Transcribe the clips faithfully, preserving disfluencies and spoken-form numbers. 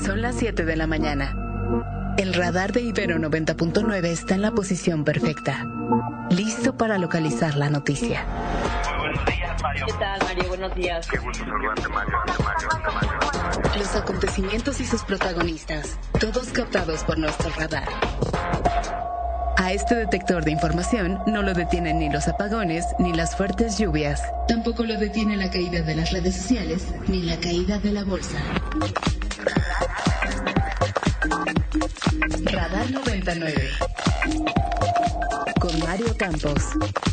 Son las siete de la mañana. El radar de Ibero noventa punto nueve está en la posición perfecta, listo para localizar la noticia. Muy buenos días, Mario. ¿Qué tal, Mario? Buenos días. Qué gusto saludarte, Mario. Mario, Mario. Los acontecimientos y sus protagonistas, todos captados por nuestro radar. A este detector de información no lo detienen ni los apagones ni las fuertes lluvias. Tampoco lo detiene la caída de las redes sociales ni la caída de la bolsa. Radar noventa y nueve. Con Mario Campos.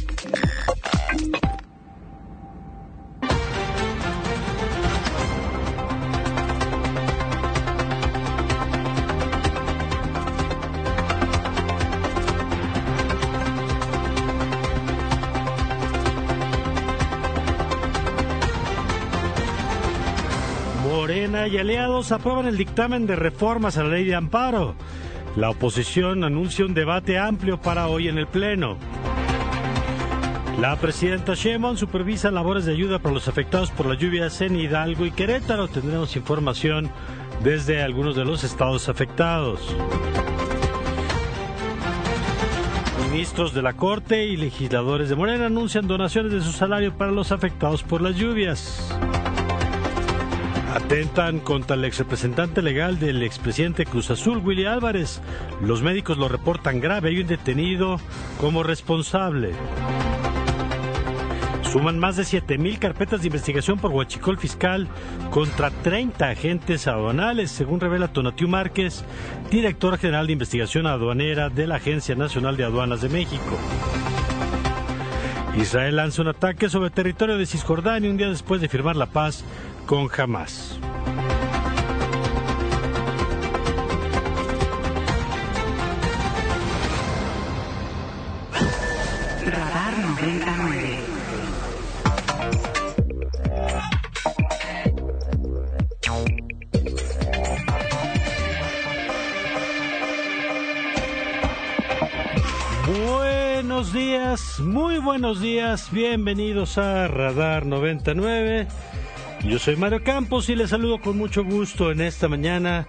Morena y aliados aprueban el dictamen de reformas a la ley de amparo. La oposición anuncia un debate amplio para hoy en el Pleno. La presidenta Sheinbaum supervisa labores de ayuda para los afectados por las lluvias en Hidalgo y Querétaro. Tendremos información desde algunos de los estados afectados. Ministros de la Corte y legisladores de Morena anuncian donaciones de su salario para los afectados por las lluvias. Atentan contra el exrepresentante legal del expresidente Cruz Azul, Willy Álvarez. Los médicos lo reportan grave. Hay un detenido como responsable. Suman más de siete mil carpetas de investigación por huachicol fiscal contra treinta agentes aduanales, según revela Tonatiu Márquez, directora general de investigación aduanera de la Agencia Nacional de Aduanas de México. Israel lanza un ataque sobre territorio de Cisjordania un día después de firmar la paz con Hamás. Radar noventa y nueve. Buenos días, muy buenos días, bienvenidos a Radar noventa y nueve. Yo soy Mario Campos y les saludo con mucho gusto en esta mañana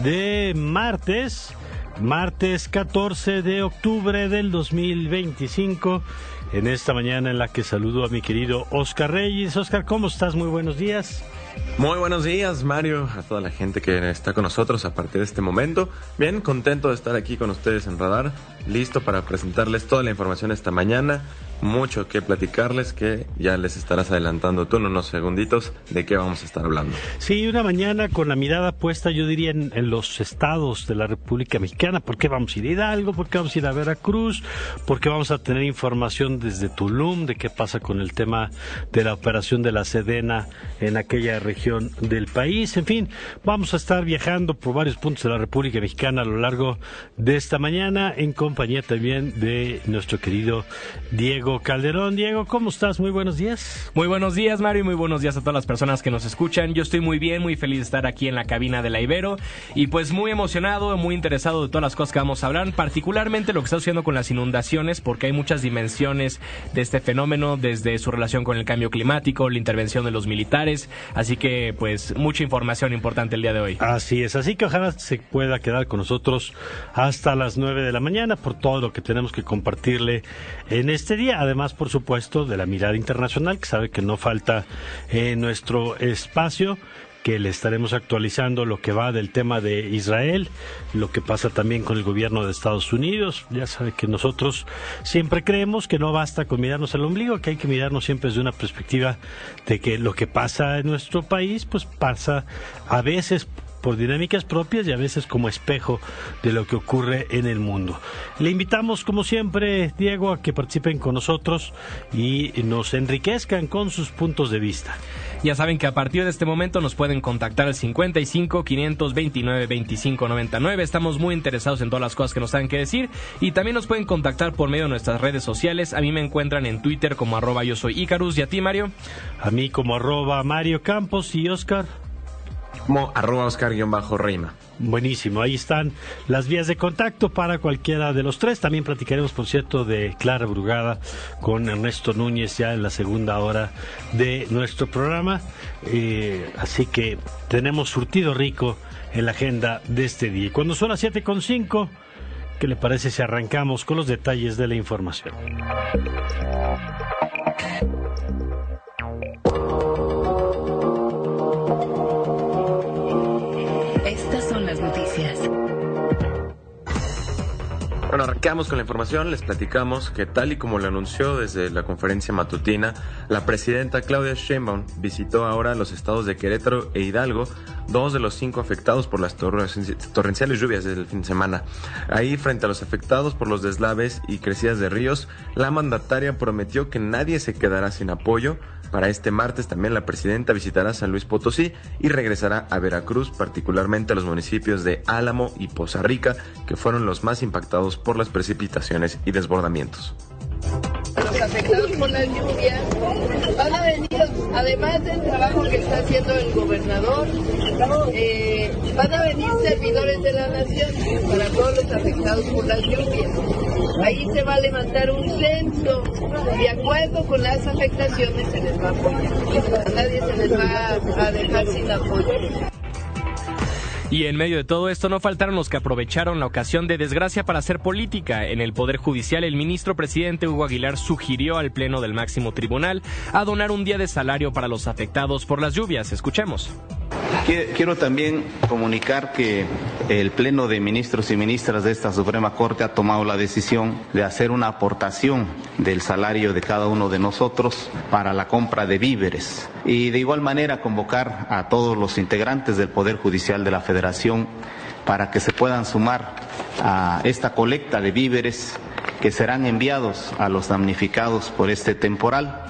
de martes, martes catorce de octubre del dos mil veinticinco, en esta mañana en la que saludo a mi querido Oscar Reyes. Oscar, ¿cómo estás? Muy buenos días. Muy buenos días, Mario, a toda la gente que está con nosotros a partir de este momento. Bien, contento de estar aquí con ustedes en Radar, listo para presentarles toda la información esta mañana. Mucho que platicarles, que ya les estarás adelantando tú en unos segunditos de qué vamos a estar hablando. Sí, una mañana con la mirada puesta, yo diría, en, en los estados de la República Mexicana. ¿Por qué vamos a ir a Hidalgo? ¿Por qué vamos a ir a Veracruz? ¿Por qué vamos a tener información desde Tulum de qué pasa con el tema de la operación de la Sedena en aquella región del país? En fin, vamos a estar viajando por varios puntos de la República Mexicana a lo largo de esta mañana, en compañía también de nuestro querido Diego Calderón. Diego, ¿cómo estás? Muy buenos días. Muy buenos días, Mario, y muy buenos días a todas las personas que nos escuchan. Yo estoy muy bien, muy feliz de estar aquí en la cabina de la Ibero y pues muy emocionado, muy interesado de todas las cosas que vamos a hablar, particularmente lo que está sucediendo con las inundaciones, porque hay muchas dimensiones de este fenómeno, desde su relación con el cambio climático, la intervención de los militares, así que pues mucha información importante el día de hoy. Así es, así que ojalá se pueda quedar con nosotros hasta las nueve de la mañana por todo lo que tenemos que compartirle en este día. Además, por supuesto, de la mirada internacional, que sabe que no falta en nuestro espacio, que le estaremos actualizando lo que va del tema de Israel, lo que pasa también con el gobierno de Estados Unidos. Ya sabe que nosotros siempre creemos que no basta con mirarnos al ombligo, que hay que mirarnos siempre desde una perspectiva de que lo que pasa en nuestro país, pues pasa a veces por dinámicas propias y a veces como espejo de lo que ocurre en el mundo. Le invitamos, como siempre, Diego, a que participen con nosotros y nos enriquezcan con sus puntos de vista. Ya saben que a partir de este momento nos pueden contactar al cincuenta y cinco, quinientos veintinueve, veinticinco noventa y nueve. Estamos muy interesados en todas las cosas que nos tengan que decir y también nos pueden contactar por medio de nuestras redes sociales. A mí me encuentran en Twitter como arroba yo soy Icarus. ¿Y a ti, Mario? A mí como arroba Mario Campos. ¿Y Oscar? como arroba Oscar-Reima. Buenísimo, ahí están las vías de contacto para cualquiera de los tres. También platicaremos, por cierto, de Clara Brugada con Ernesto Núñez ya en la segunda hora de nuestro programa. Eh, así que tenemos surtido rico en la agenda de este día. Y cuando son las siete con cinco, ¿qué le parece si arrancamos con los detalles de la información? Bueno, arrancamos con la información, les platicamos que tal y como lo anunció desde la conferencia matutina, la presidenta Claudia Sheinbaum visitó ahora los estados de Querétaro e Hidalgo, dos de los cinco afectados por las torrenciales lluvias del fin de semana. Ahí, frente a los afectados por los deslaves y crecidas de ríos, la mandataria prometió que nadie se quedará sin apoyo. Para este martes también la presidenta visitará San Luis Potosí y regresará a Veracruz, particularmente a los municipios de Álamo y Poza Rica, que fueron los más impactados por las precipitaciones y desbordamientos. Los afectados por las lluvias van a venir, además del trabajo que está haciendo el gobernador, eh, van a venir servidores de la nación para todos los afectados por las lluvias. Ahí se va a levantar un censo, de acuerdo con las afectaciones se les va a apoyar. A nadie se les va a dejar sin apoyo. Y en medio de todo esto no faltaron los que aprovecharon la ocasión de desgracia para hacer política. En el Poder Judicial, el ministro presidente Hugo Aguilar sugirió al Pleno del Máximo Tribunal a donar un día de salario para los afectados por las lluvias. Escuchemos. Quiero también comunicar que el Pleno de Ministros y Ministras de esta Suprema Corte ha tomado la decisión de hacer una aportación del salario de cada uno de nosotros para la compra de víveres y de igual manera convocar a todos los integrantes del Poder Judicial de la Federación para que se puedan sumar a esta colecta de víveres que serán enviados a los damnificados por este temporal.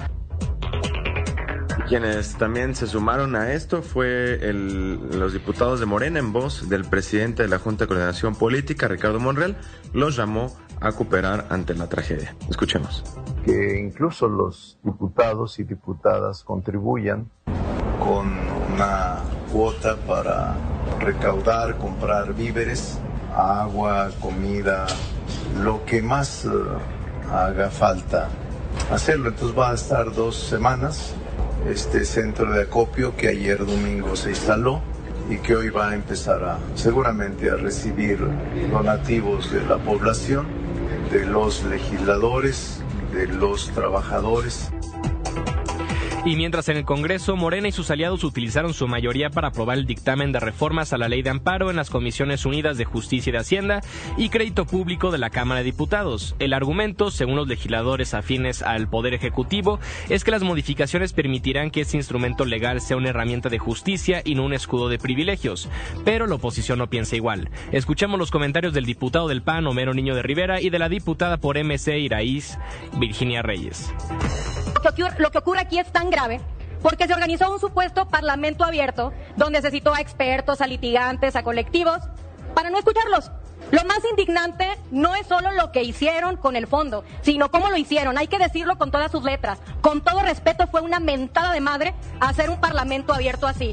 Quienes también se sumaron a esto fue el, los diputados de Morena, en voz del presidente de la Junta de Coordinación Política, Ricardo Monreal, los llamó a cooperar ante la tragedia. Escuchemos. Que incluso los diputados y diputadas contribuyan con una cuota para recaudar, comprar víveres, agua, comida, lo que más uh, haga falta hacerlo. Entonces va a estar dos semanas este centro de acopio que ayer domingo se instaló y que hoy va a empezar a seguramente a recibir donativos de la población, de los legisladores, de los trabajadores. Y mientras en el Congreso, Morena y sus aliados utilizaron su mayoría para aprobar el dictamen de reformas a la Ley de Amparo en las Comisiones Unidas de Justicia y de Hacienda y Crédito Público de la Cámara de Diputados. El argumento, según los legisladores afines al Poder Ejecutivo, es que las modificaciones permitirán que este instrumento legal sea una herramienta de justicia y no un escudo de privilegios. Pero la oposición no piensa igual. Escuchamos los comentarios del diputado del P A N, Homero Niño de Rivera, y de la diputada por M C Iraíz, Virginia Reyes. Lo que ocurre aquí es tan grave porque se organizó un supuesto parlamento abierto donde se citó a expertos, a litigantes, a colectivos, para no escucharlos. Lo más indignante no es solo lo que hicieron con el fondo, sino cómo lo hicieron. Hay que decirlo con todas sus letras. Con todo respeto, fue una mentada de madre hacer un parlamento abierto así.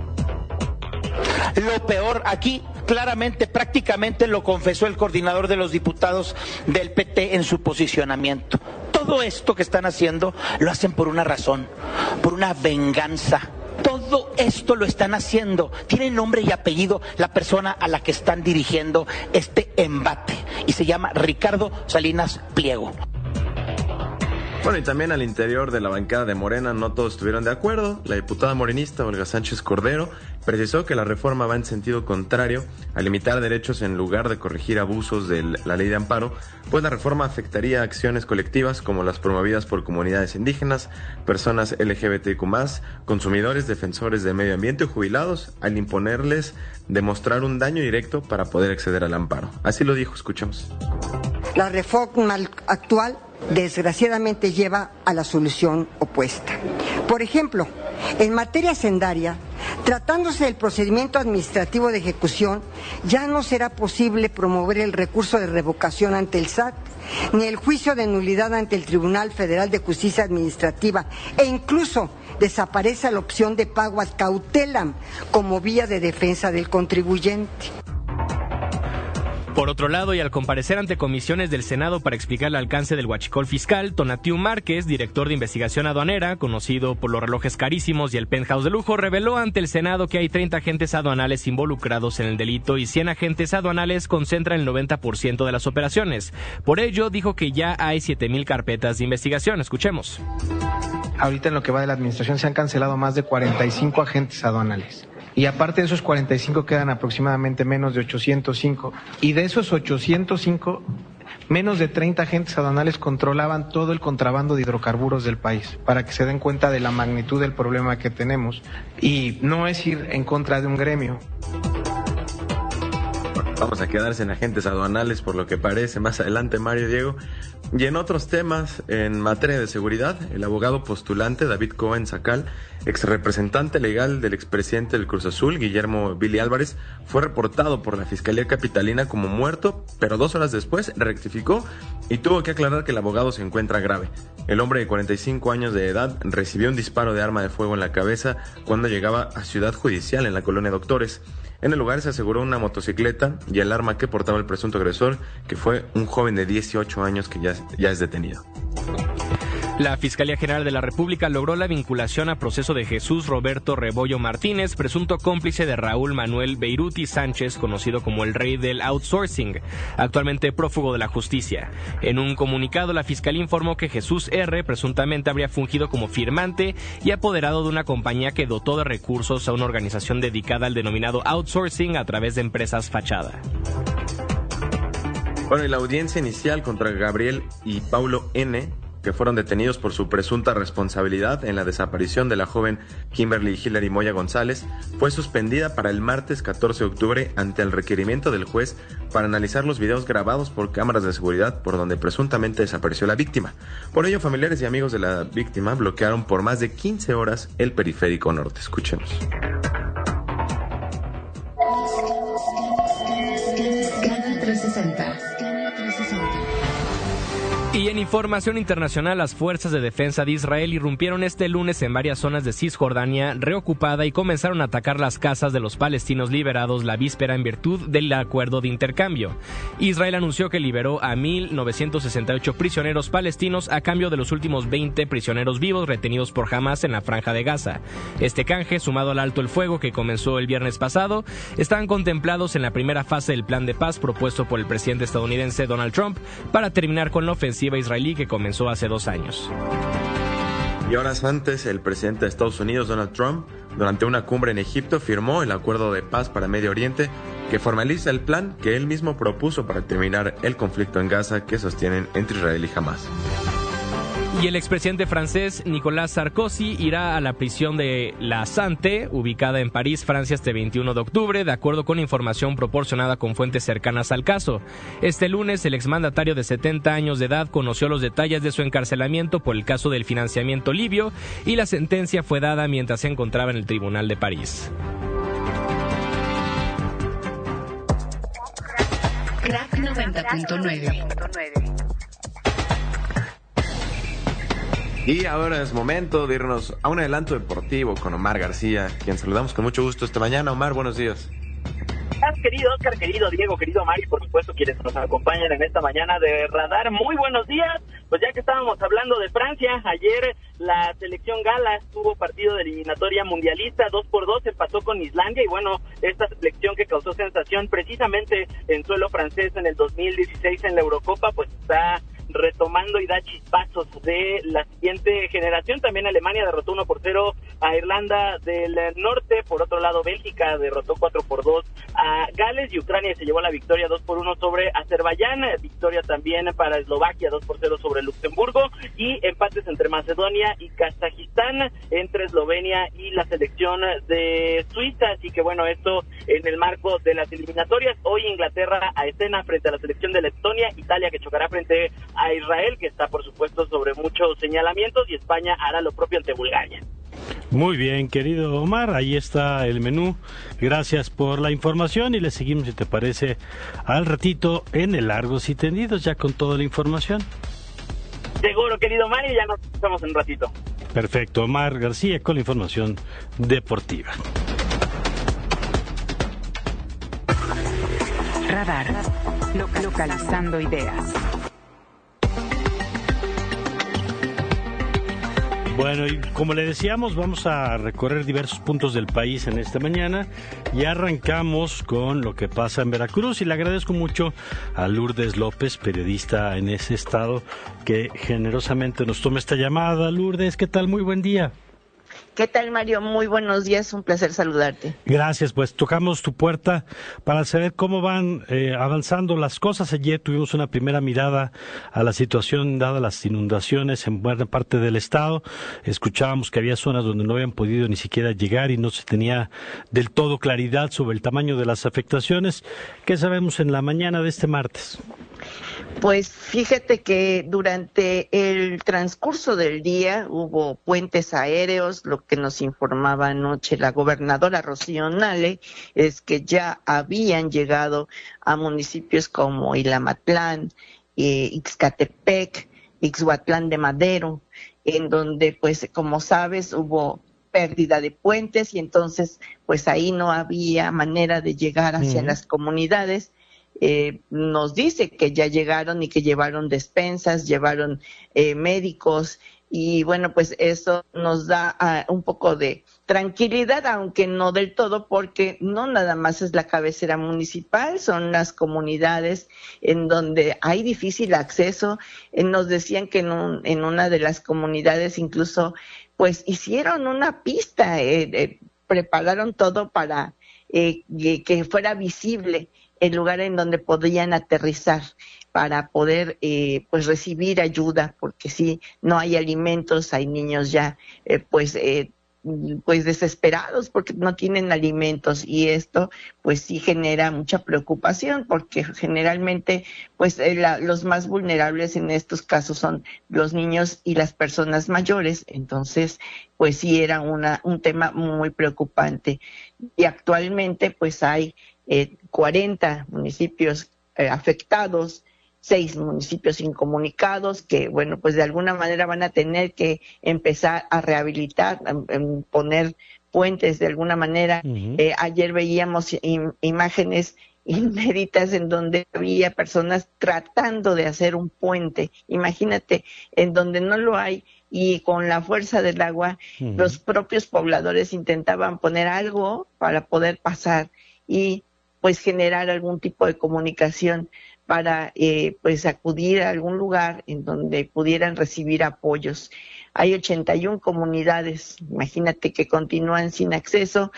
Lo peor aquí, claramente, prácticamente lo confesó el coordinador de los diputados del P T en su posicionamiento. Todo esto que están haciendo lo hacen por una razón, por una venganza. Todo esto lo están haciendo, tiene nombre y apellido la persona a la que están dirigiendo este embate y se llama Ricardo Salinas Pliego. Bueno, y también al interior de la bancada de Morena no todos estuvieron de acuerdo. La diputada morenista Olga Sánchez Cordero precisó que la reforma va en sentido contrario a limitar derechos en lugar de corregir abusos de la ley de amparo, pues la reforma afectaría acciones colectivas como las promovidas por comunidades indígenas, personas L G B T Q más, consumidores, defensores del medio ambiente o jubilados, al imponerles demostrar un daño directo para poder acceder al amparo. Así lo dijo, escuchamos. La reforma actual desgraciadamente lleva a la solución opuesta. Por ejemplo, en materia hacendaria, tratándose del procedimiento administrativo de ejecución, ya no será posible promover el recurso de revocación ante el S A T, ni el juicio de nulidad ante el Tribunal Federal de Justicia Administrativa, e incluso desaparece la opción de pago ad cautelam como vía de defensa del contribuyente. Por otro lado, y al comparecer ante comisiones del Senado para explicar el alcance del huachicol fiscal, Tonatiu Márquez, director de investigación aduanera, conocido por los relojes carísimos y el penthouse de lujo, reveló ante el Senado que hay treinta agentes aduanales involucrados en el delito y cien agentes aduanales concentran el noventa por ciento de las operaciones. Por ello, dijo que ya hay siete mil carpetas de investigación. Escuchemos. Ahorita en lo que va de la administración se han cancelado más de cuarenta y cinco agentes aduanales. Y aparte de esos cuarenta y cinco quedan aproximadamente menos de ochocientos cinco. Y de esos ochocientos cinco, menos de treinta agentes aduanales controlaban todo el contrabando de hidrocarburos del país, para que se den cuenta de la magnitud del problema que tenemos. Y no es ir en contra de un gremio. Vamos a quedarse en agentes aduanales por lo que parece más adelante, Mario, Diego. Y en otros temas, en materia de seguridad, el abogado postulante David Cohen Sacal, ex representante legal del expresidente del Cruz Azul, Guillermo Billy Álvarez, fue reportado por la Fiscalía Capitalina como muerto, pero dos horas después rectificó y tuvo que aclarar que el abogado se encuentra grave. El hombre de cuarenta y cinco años de edad recibió un disparo de arma de fuego en la cabeza cuando llegaba a Ciudad Judicial en la colonia Doctores. En el lugar se aseguró una motocicleta y el arma que portaba el presunto agresor, que fue un joven de dieciocho años que ya, ya es detenido. La Fiscalía General de la República logró la vinculación a proceso de Jesús Roberto Rebollo Martínez, presunto cómplice de Raúl Manuel Beiruti Sánchez, conocido como el rey del outsourcing, actualmente prófugo de la justicia. En un comunicado, la Fiscalía informó que Jesús R. presuntamente habría fungido como firmante y apoderado de una compañía que dotó de recursos a una organización dedicada al denominado outsourcing a través de empresas fachada. Bueno, y la audiencia inicial contra Gabriel y Paulo N., que fueron detenidos por su presunta responsabilidad en la desaparición de la joven Kimberly Hillary Moya González, fue suspendida para el martes catorce de octubre ante el requerimiento del juez para analizar los videos grabados por cámaras de seguridad por donde presuntamente desapareció la víctima. Por ello, familiares y amigos de la víctima bloquearon por más de quince horas el periférico norte. Escuchemos. Canal trescientos sesenta. Y en información internacional, las fuerzas de defensa de Israel irrumpieron este lunes en varias zonas de Cisjordania reocupada y comenzaron a atacar las casas de los palestinos liberados la víspera en virtud del acuerdo de intercambio. Israel anunció que liberó a mil novecientos sesenta y ocho prisioneros palestinos a cambio de los últimos veinte prisioneros vivos retenidos por Hamas en la Franja de Gaza. Este canje, sumado al alto el fuego que comenzó el viernes pasado, están contemplados en la primera fase del plan de paz propuesto por el presidente estadounidense Donald Trump para terminar con la ofensiva israelí que comenzó hace dos años. Y horas antes, el presidente de Estados Unidos, Donald Trump, durante una cumbre en Egipto, firmó el acuerdo de paz para Medio Oriente que formaliza el plan que él mismo propuso para terminar el conflicto en Gaza que sostienen entre Israel y Hamas. Y el expresidente francés Nicolas Sarkozy irá a la prisión de La Santé, ubicada en París, Francia, este veintiuno de octubre, de acuerdo con información proporcionada con fuentes cercanas al caso. Este lunes, el exmandatario de setenta años de edad conoció los detalles de su encarcelamiento por el caso del financiamiento libio y la sentencia fue dada mientras se encontraba en el Tribunal de París. Crack noventa punto nueve. Y ahora es momento de irnos a un adelanto deportivo con Omar García, quien saludamos con mucho gusto esta mañana. Omar, buenos días. Querido Oscar, querido Diego, querido Mario, por supuesto quienes nos acompañan en esta mañana de Radar, muy buenos días. Pues ya que estábamos hablando de Francia, ayer la selección gala tuvo partido de eliminatoria mundialista, dos por dos, empató con Islandia y bueno, esta selección que causó sensación precisamente en suelo francés en el dos mil dieciséis en la Eurocopa, pues está retomando y da chispazos de la siguiente generación. También Alemania derrotó uno por cero a Irlanda del Norte. Por otro lado, Bélgica derrotó cuatro por dos a Gales y Ucrania se llevó la victoria dos por uno sobre Azerbaiyán. Victoria también para Eslovaquia, dos por cero sobre Luxemburgo, y empates entre Macedonia y Kazajistán, entre Eslovenia y la selección de Suiza. Así que bueno, esto en el marco de las eliminatorias. Hoy Inglaterra a escena frente a la selección de Letonia, Italia que chocará frente a Israel, que está por supuesto sobre muchos señalamientos, y España hará lo propio ante Bulgaria. Muy bien, querido Omar, ahí está el menú. Gracias por la información y le seguimos, si te parece, al ratito en el Largos y Tendidos, ya con toda la información. Seguro, querido Mario, ya nos escuchamos en un ratito. Perfecto, Omar García con la información deportiva. Radar, localizando ideas. Bueno, y como le decíamos, vamos a recorrer diversos puntos del país en esta mañana y arrancamos con lo que pasa en Veracruz y le agradezco mucho a Lourdes López, periodista en ese estado, que generosamente nos toma esta llamada. Lourdes, ¿qué tal? Muy buen día. ¿Qué tal, Mario? Muy buenos días, un placer saludarte. Gracias, pues tocamos tu puerta para saber cómo van eh, avanzando las cosas. Ayer tuvimos una primera mirada a la situación dada las inundaciones en buena parte del estado. Escuchábamos que había zonas donde no habían podido ni siquiera llegar y no se tenía del todo claridad sobre el tamaño de las afectaciones. ¿Qué sabemos en la mañana de este martes? Pues fíjate que durante el transcurso del día hubo puentes aéreos. Lo que nos informaba anoche la gobernadora Rocío Nale es que ya habían llegado a municipios como Ilamatlán, eh, Ixcatepec, Ixhuatlán de Madero, en donde, pues, como sabes, hubo pérdida de puentes y entonces, pues ahí no había manera de llegar hacia uh-huh. las comunidades. Eh, nos dice que ya llegaron y que llevaron despensas, llevaron eh, médicos y bueno, pues eso nos da uh, un poco de tranquilidad, aunque no del todo, porque no nada más es la cabecera municipal, son las comunidades en donde hay difícil acceso. Eh, nos decían que en, un, en una de las comunidades incluso pues hicieron una pista, eh, eh, prepararon todo para eh, que fuera visible el lugar en donde podían aterrizar para poder eh, pues recibir ayuda, porque si no hay alimentos, hay niños ya eh, pues eh, pues desesperados porque no tienen alimentos y esto pues sí genera mucha preocupación porque generalmente pues eh, la, los más vulnerables en estos casos son los niños y las personas mayores, entonces pues sí era una un tema muy preocupante y actualmente pues hay Eh, cuarenta municipios eh, afectados, seis municipios incomunicados que, bueno, pues de alguna manera van a tener que empezar a rehabilitar, a, a poner puentes de alguna manera. Uh-huh. Eh, ayer veíamos im- imágenes inéditas en donde había personas tratando de hacer un puente. Imagínate, en donde no lo hay y con la fuerza del agua, uh-huh. los propios pobladores intentaban poner algo para poder pasar y pues generar algún tipo de comunicación para eh, pues acudir a algún lugar en donde pudieran recibir apoyos. Hay ochenta y una comunidades, imagínate, que continúan sin acceso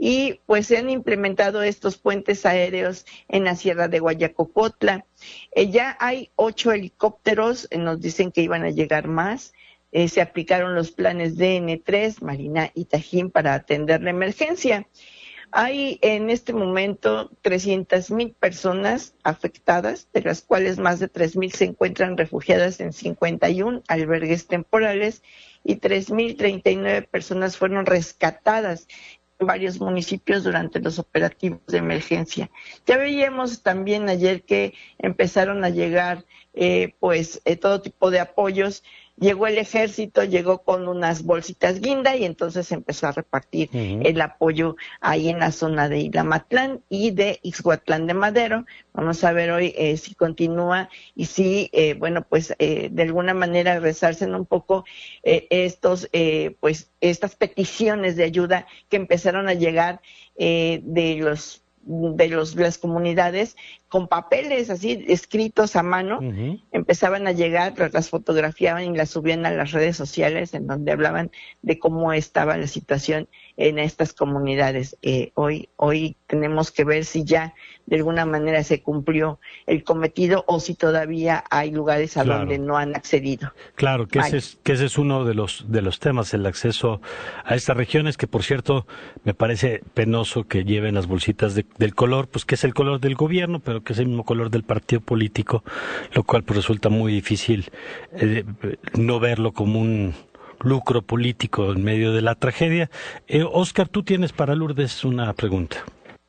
y pues se han implementado estos puentes aéreos en la Sierra de Guayacocotla. Eh, ya hay ocho helicópteros, eh, nos dicen que iban a llegar más. Eh, se aplicaron los planes D N tres, Marina y Tajín para atender la emergencia. Hay en este momento trescientas mil personas afectadas, de las cuales más de tres mil se encuentran refugiadas en cincuenta y uno albergues temporales y tres mil treinta y nueve personas fueron rescatadas en varios municipios durante los operativos de emergencia. Ya veíamos también ayer que empezaron a llegar eh, pues eh, todo tipo de apoyos. Llegó el ejército, llegó con unas bolsitas guinda y entonces empezó a repartir uh-huh. el apoyo ahí en la zona de Ilamatlán y de Ixhuatlán de Madero. Vamos a ver hoy eh, si continúa y si, eh, bueno, pues eh, de alguna manera resarcen un poco eh, estos, eh, pues estas peticiones de ayuda que empezaron a llegar eh, de los de los, las comunidades con papeles así escritos a mano, uh-huh. empezaban a llegar, las fotografiaban y las subían a las redes sociales en donde hablaban de cómo estaba la situación en estas comunidades. Eh, hoy, hoy tenemos que ver si ya de alguna manera se cumplió el cometido o si todavía hay lugares a claro. donde no han accedido. Claro, que ese, es, que ese es uno de los de los temas, el acceso a estas regiones, que por cierto me parece penoso que lleven las bolsitas de, del color, pues que es el color del gobierno, pero que es el mismo color del partido político, lo cual pues resulta muy difícil eh, no verlo como un lucro político en medio de la tragedia. Eh, Oscar, tú tienes para Lourdes una pregunta.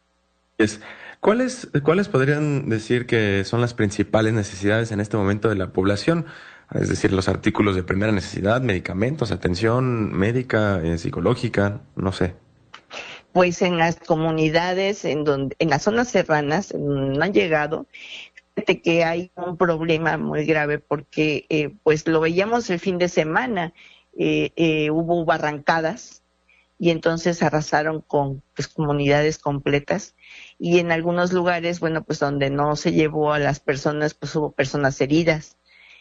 Es, ¿cuáles, ¿Cuáles podrían decir que son las principales necesidades en este momento de la población? es decir, los artículos de primera necesidad, medicamentos, atención médica, eh, psicológica, no sé. Pues en las comunidades, en donde, en las zonas serranas, no han llegado. Fíjate que hay un problema muy grave porque, eh, pues lo veíamos el fin de semana, eh, eh, hubo barrancadas y entonces arrasaron con pues comunidades completas, y en algunos lugares, bueno, pues donde no se llevó a las personas, pues hubo personas heridas.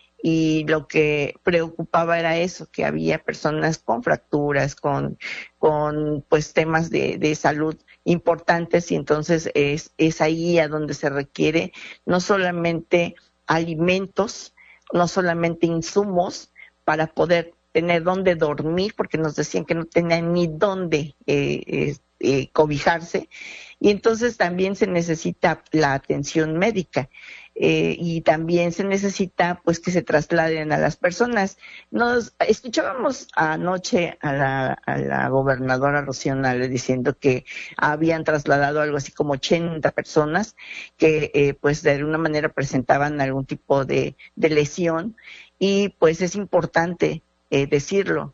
Y lo que preocupaba era eso, que había personas con fracturas, con, con pues temas de, de salud importantes, y entonces es, es ahí a donde se requiere no solamente alimentos, no solamente insumos para poder tener dónde dormir, porque nos decían que no tenían ni dónde eh, eh, eh, cobijarse, y entonces también se necesita la atención médica. Eh, y también se necesita pues que se trasladen a las personas. Nos escuchábamos anoche a la, a la gobernadora Rocío Nale diciendo que habían trasladado algo así como ochenta personas que eh, pues de alguna manera presentaban algún tipo de, de lesión, y pues es importante eh, decirlo.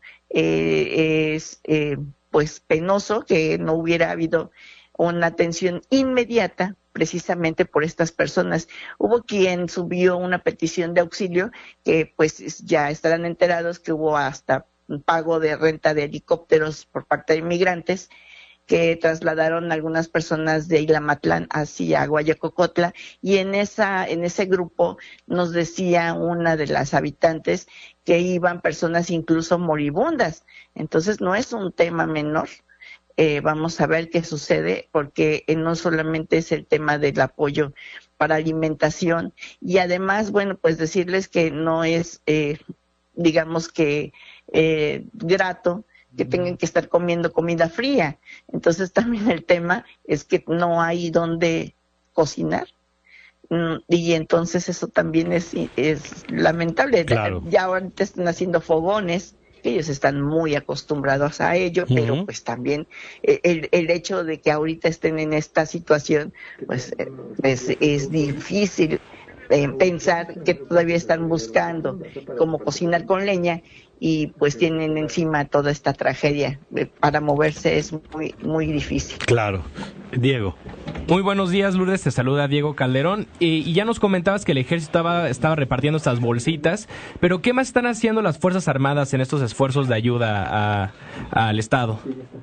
Eh, es eh, pues penoso que no hubiera habido una atención inmediata precisamente por estas personas. Hubo quien subió una petición de auxilio, que pues ya estarán enterados que hubo hasta un pago de renta de helicópteros por parte de inmigrantes que trasladaron a algunas personas de Ilamatlán hacia Guayacocotla, y en esa en ese grupo nos decía una de las habitantes que iban personas incluso moribundas. Entonces no es un tema menor. Eh, vamos a ver qué sucede, porque eh, no solamente es el tema del apoyo para alimentación, y además, bueno, pues decirles que no es, eh, digamos que, eh, grato que tengan que estar comiendo comida fría. Entonces también el tema es que no hay dónde cocinar. Y entonces eso también es, es lamentable. Claro. Ya ahorita están haciendo fogones, ellos están muy acostumbrados a ello, uh-huh. pero pues también el, el hecho de que ahorita estén en esta situación, pues es, es difícil eh, pensar que todavía están buscando cómo cocinar con leña, y pues tienen encima toda esta tragedia. Para moverse es muy muy difícil. Claro. Diego. Muy buenos días, Lourdes, te saluda Diego Calderón, y, y ya nos comentabas que el ejército estaba, estaba repartiendo estas bolsitas, pero ¿qué más están haciendo las Fuerzas Armadas en estos esfuerzos de ayuda a, a, al Estado?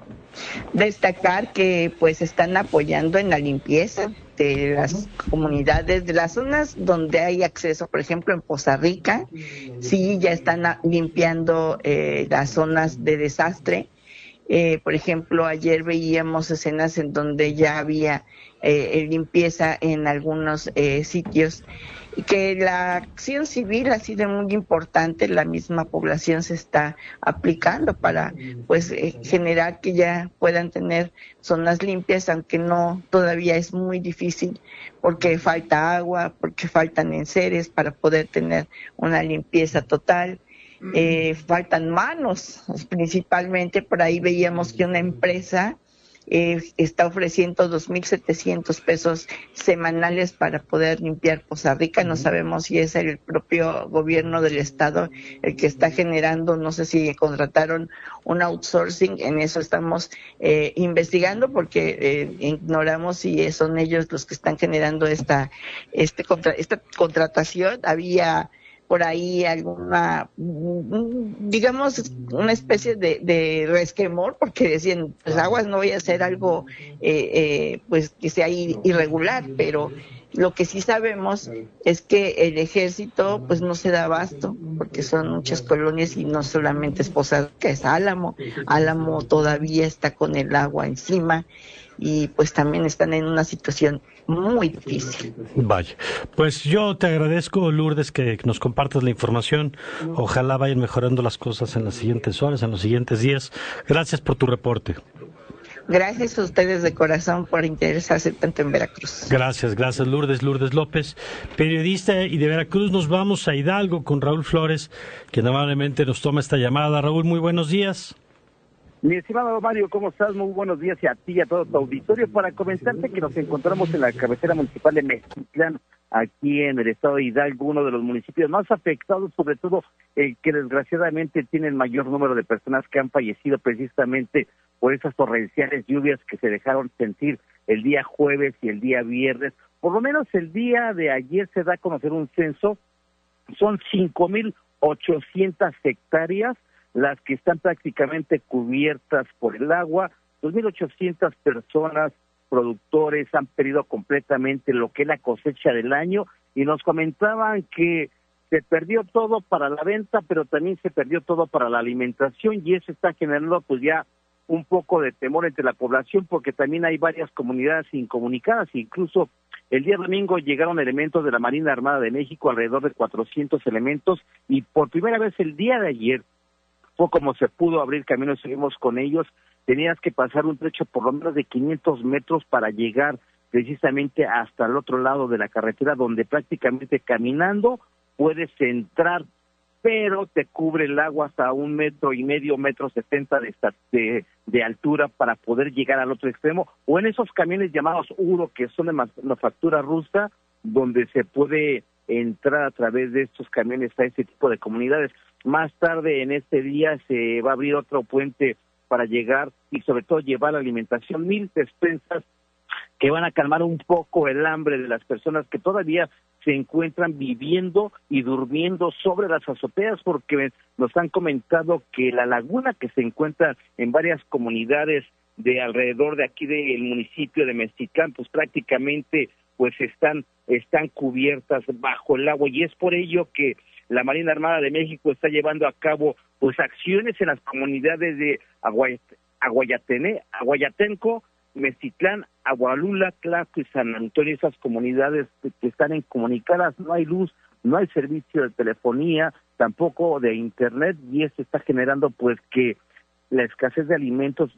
Destacar que pues están apoyando en la limpieza de las comunidades, de las zonas donde hay acceso. Por ejemplo, en Poza Rica, sí, ya están limpiando eh, las zonas de desastre. Eh, por ejemplo, ayer veíamos escenas en donde ya había eh, limpieza en algunos eh, sitios, y que la acción civil ha sido muy importante. La misma población se está aplicando para pues eh, generar que ya puedan tener zonas limpias, aunque no, todavía es muy difícil porque falta agua, porque faltan enseres para poder tener una limpieza total. Eh, faltan manos, principalmente. Por ahí veíamos que una empresa eh, está ofreciendo dos mil setecientos pesos semanales para poder limpiar Poza Rica. No sabemos si es el propio gobierno del estado el que está generando, no sé si contrataron un outsourcing, en eso estamos eh, investigando, porque eh, ignoramos si son ellos los que están generando esta, este contra, esta contratación. Había por ahí alguna, digamos, una especie de, de resquemor, porque decían, pues aguas, no voy a hacer algo eh, eh, pues que sea irregular, pero lo que sí sabemos es que el ejército pues no se da abasto, porque son muchas colonias, y no solamente es Poza Rica, es Álamo. Álamo todavía está con el agua encima, y pues también están en una situación muy difícil. Vaya, pues yo te agradezco, Lourdes, que nos compartas la información. Ojalá vayan mejorando las cosas en las siguientes horas, en los siguientes días. Gracias por tu reporte. Gracias a ustedes de corazón por interesarse tanto en Veracruz. Gracias, gracias, Lourdes. Lourdes López, periodista, y de Veracruz nos vamos a Hidalgo con Raúl Flores, que amablemente nos toma esta llamada. Raúl, muy buenos días. Mi estimado Mario, ¿cómo estás? Muy buenos días y a ti y a todo tu auditorio para comentarte que nos encontramos en la cabecera municipal de Mexitlán, aquí en el estado de Hidalgo, uno de los municipios más afectados, sobre todo el que desgraciadamente tiene el mayor número de personas que han fallecido precisamente por esas torrenciales lluvias que se dejaron sentir el día jueves y el día viernes. Por lo menos el día de ayer se da a conocer un censo, son cinco mil ochocientas hectáreas las que están prácticamente cubiertas por el agua. dos mil ochocientas personas, productores, han perdido completamente lo que es la cosecha del año y nos comentaban que se perdió todo para la venta, pero también se perdió todo para la alimentación, y eso está generando pues ya un poco de temor entre la población, porque también hay varias comunidades incomunicadas. Incluso el día domingo llegaron elementos de la Marina Armada de México, alrededor de cuatrocientos elementos, y por primera vez el día de ayer fue como se pudo abrir camino y seguimos con ellos. Tenías que pasar un trecho por lo menos de quinientos metros para llegar precisamente hasta el otro lado de la carretera, donde prácticamente caminando puedes entrar, pero te cubre el agua hasta un metro y medio, metro setenta de, de, de altura para poder llegar al otro extremo, o en esos camiones llamados Uro, que son de manufactura rusa, donde se puede entrar a través de estos camiones a este tipo de comunidades. Más tarde en este día se va a abrir otro puente para llegar y sobre todo llevar alimentación, mil despensas que van a calmar un poco el hambre de las personas que todavía se encuentran viviendo y durmiendo sobre las azoteas, porque nos han comentado que la laguna que se encuentra en varias comunidades de alrededor de aquí del municipio de Mexitlán, pues prácticamente pues están están cubiertas bajo el agua, y es por ello que la Marina Armada de México está llevando a cabo pues acciones en las comunidades de Aguayatene, Aguayatenco, Mexitlán, Agualula, Tlaxco y San Antonio. Esas comunidades que están incomunicadas, no hay luz, no hay servicio de telefonía, tampoco de internet, y esto está generando pues que la escasez de alimentos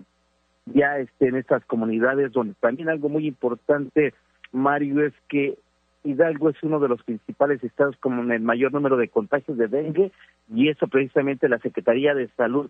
ya esté en estas comunidades, donde también algo muy importante, Mario, es que Hidalgo es uno de los principales estados con el mayor número de contagios de dengue, y eso precisamente la Secretaría de Salud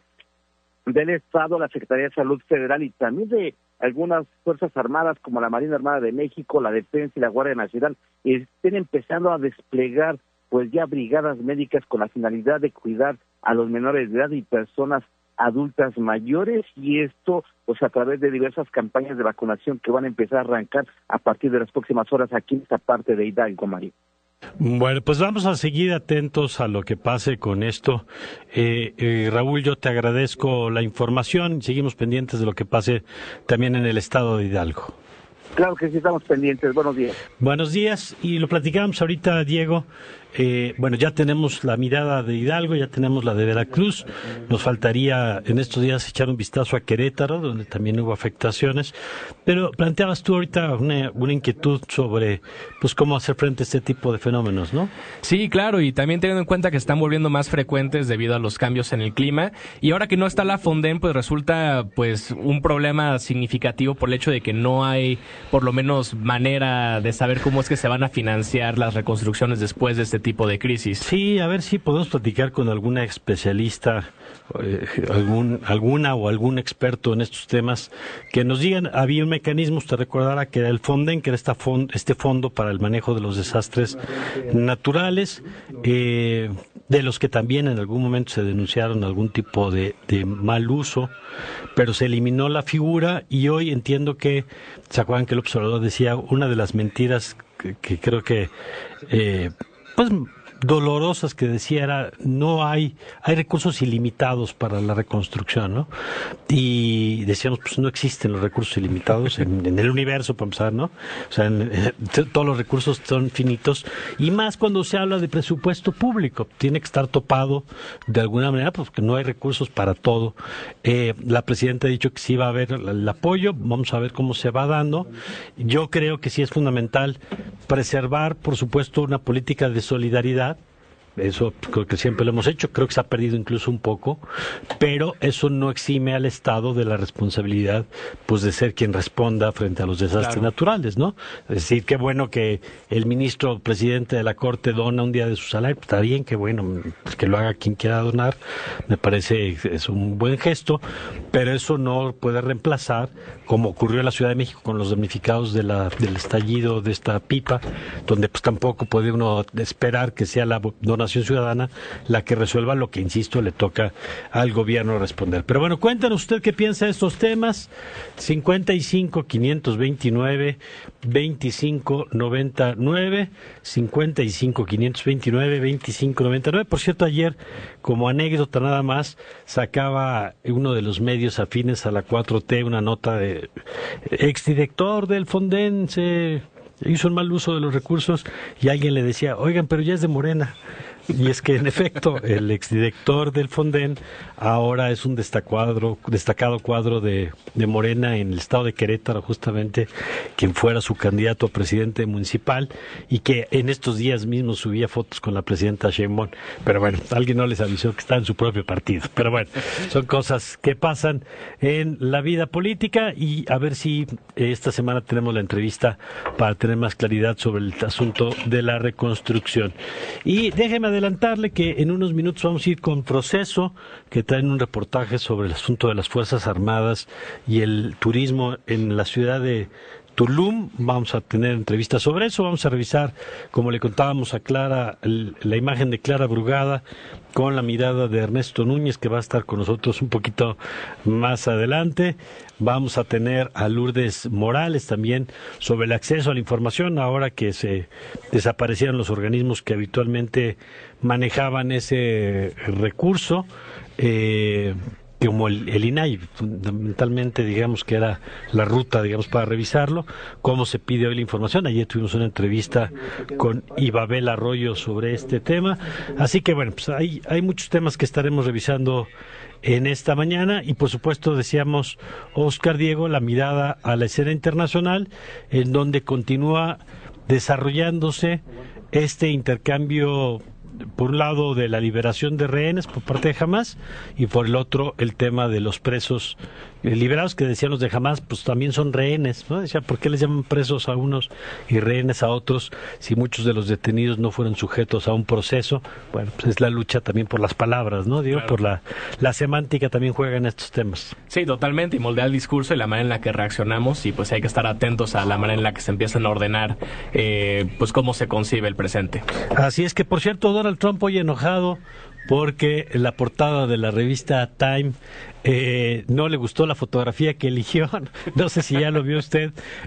del Estado, la Secretaría de Salud Federal y también de algunas Fuerzas Armadas como la Marina Armada de México, la Defensa y la Guardia Nacional, estén empezando a desplegar pues ya brigadas médicas con la finalidad de cuidar a los menores de edad y personas adultas mayores, y esto pues a través de diversas campañas de vacunación que van a empezar a arrancar a partir de las próximas horas aquí en esta parte de Hidalgo, Mario. Bueno, pues vamos a seguir atentos a lo que pase con esto. Eh, eh, Raúl, yo te agradezco la información. Seguimos pendientes de lo que pase también en el estado de Hidalgo. Claro que sí, estamos pendientes. Buenos días. Buenos días, y lo platicamos ahorita, Diego. Eh, bueno, ya tenemos la mirada de Hidalgo, ya tenemos la de Veracruz. Nos faltaría en estos días echar un vistazo a Querétaro, donde también hubo afectaciones. Pero planteabas tú ahorita una, una inquietud sobre pues cómo hacer frente a este tipo de fenómenos, ¿no? Sí, claro, y también teniendo en cuenta que están volviendo más frecuentes debido a los cambios en el clima. Y ahora que no está la Fonden, pues resulta pues un problema significativo por el hecho de que no hay por lo menos manera de saber cómo es que se van a financiar las reconstrucciones después de este tipo de crisis. Sí, a ver si podemos platicar con alguna especialista, eh, algún, alguna o algún experto en estos temas, que nos digan. Había un mecanismo, usted recordará, que era el Fonden, que era esta fond, este fondo para el manejo de los desastres naturales, eh, de los que también en algún momento se denunciaron algún tipo de, de mal uso, pero se eliminó la figura, y hoy entiendo que, ¿se acuerdan que el observador decía una de las mentiras que, que creo que eh, pues dolorosas que decía era no hay hay recursos ilimitados para la reconstrucción, ¿no? Y decíamos, pues no existen los recursos ilimitados en, en el universo, para empezar, ¿no? O sea, en, en, todos los recursos son finitos, y más cuando se habla de presupuesto público, tiene que estar topado de alguna manera, pues que no hay recursos para todo. Eh, la presidenta ha dicho que sí va a haber el, el apoyo, vamos a ver cómo se va dando. Yo creo que sí es fundamental preservar, por supuesto, una política de solidaridad, eso creo que siempre lo hemos hecho, creo que se ha perdido incluso un poco, pero eso no exime al Estado de la responsabilidad pues de ser quien responda frente a los desastres claro. naturales, ¿no? Es decir, qué bueno que el ministro presidente de la Corte dona un día de su salario, está bien, qué bueno, pues que lo haga quien quiera donar, me parece es un buen gesto, pero eso no puede reemplazar, como ocurrió en la Ciudad de México con los damnificados de la, del estallido de esta pipa, donde pues tampoco puede uno esperar que sea la donación ciudadana la que resuelva lo que, insisto, le toca al gobierno responder. Pero bueno, cuéntanos usted qué piensa de estos temas. cincuenta y cinco, quinientos veintinueve, veinticinco noventa y nueve, cincuenta y cinco, quinientos veintinueve, veinticinco noventa y nueve. Por cierto, ayer, como anécdota nada más, sacaba uno de los medios afines a la cuatro T una nota de exdirector del Fonden, se hizo un mal uso de los recursos, y alguien le decía, oigan, pero ya es de Morena. Y es que, en efecto, el exdirector del Fonden ahora es un destacado, destacado cuadro de, de Morena en el estado de Querétaro, justamente, quien fuera su candidato a presidente municipal, y que en estos días mismos subía fotos con la presidenta Sheinbaum. Pero bueno, alguien no les avisó que está en su propio partido. Pero bueno, son cosas que pasan en la vida política, y a ver si esta semana tenemos la entrevista para tener más claridad sobre el asunto de la reconstrucción. Y déjeme adelantarle que en unos minutos vamos a ir con Proceso, que traen un reportaje sobre el asunto de las Fuerzas Armadas y el turismo en la ciudad de Tulum. Vamos a tener entrevistas sobre eso, vamos a revisar, como le contábamos a Clara, el, la imagen de Clara Brugada con la mirada de Ernesto Núñez, que va a estar con nosotros un poquito más adelante. Vamos a tener a Lourdes Morales también sobre el acceso a la información, ahora que se desaparecieron los organismos que habitualmente manejaban ese recurso, eh, como el, el I N A I, fundamentalmente, digamos que era la ruta, digamos, para revisarlo, cómo se pide hoy la información. Ayer tuvimos una entrevista con Ibabel Arroyo sobre este tema, así que bueno, pues hay, hay muchos temas que estaremos revisando en esta mañana, y por supuesto decíamos, Oscar Diego, la mirada a la escena internacional, en donde continúa desarrollándose este intercambio, por un lado, de la liberación de rehenes por parte de Hamás, y por el otro el tema de los presos eh, liberados, que decían los de Hamás, pues también son rehenes, ¿no? Decía, ¿por qué les llaman presos a unos y rehenes a otros si muchos de los detenidos no fueron sujetos a un proceso? Bueno, pues es la lucha también por las palabras, ¿no? Digo, claro. por la, la semántica también juega en estos temas. Sí, totalmente, y moldea el discurso y la manera en la que reaccionamos, y pues hay que estar atentos a la manera en la que se empiezan a ordenar eh, pues cómo se concibe el presente. Así es que, por cierto, Donald Trump hoy enojado porque la portada de la revista Time eh, no le gustó la fotografía que eligió. No sé si ya lo vio usted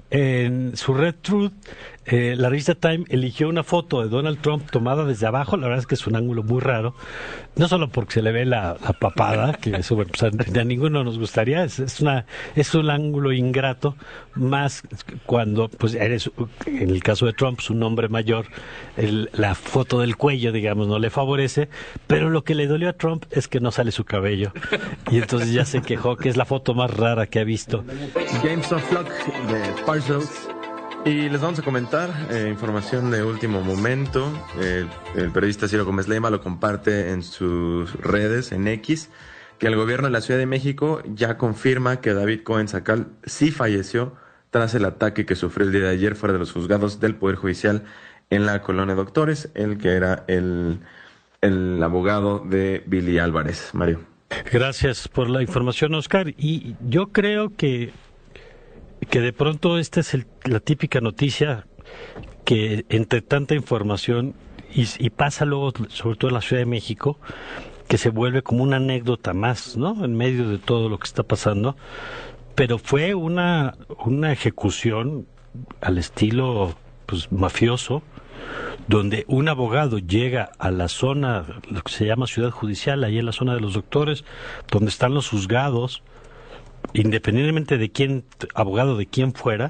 en su Red Truth. Eh, la revista Time eligió una foto de Donald Trump tomada desde abajo. La verdad es que es un ángulo muy raro, no solo porque se le ve la, la papada, que eso pues, a, a ninguno nos gustaría, es, es una es un ángulo ingrato, más cuando pues eres, en el caso de Trump, es un hombre mayor, el, la foto del cuello, digamos, no le favorece, pero lo que le dolió a Trump es que no sale su cabello, y entonces ya se quejó que es la foto más rara que ha visto. Jameson Flock de Parcels. Y les vamos a comentar eh, información de último momento. Eh, el periodista Ciro Gómez Leiva lo comparte en sus redes, en X, que el gobierno de la Ciudad de México ya confirma que David Cohen Sacal sí falleció tras el ataque que sufrió el día de ayer fuera de los juzgados del Poder Judicial en la Colonia Doctores, el que era el, el abogado de Billy Álvarez. Mario. Gracias por la información, Oscar. Y yo creo que que de pronto esta es el, la típica noticia que entre tanta información y, y pasa luego, sobre todo en la Ciudad de México, que se vuelve como una anécdota más, ¿no? En medio de todo lo que está pasando. Pero fue una, una ejecución al estilo pues mafioso, donde un abogado llega a la zona, lo que se llama Ciudad Judicial, ahí en la zona de los Doctores, donde están los juzgados, independientemente de quién, abogado de quién fuera.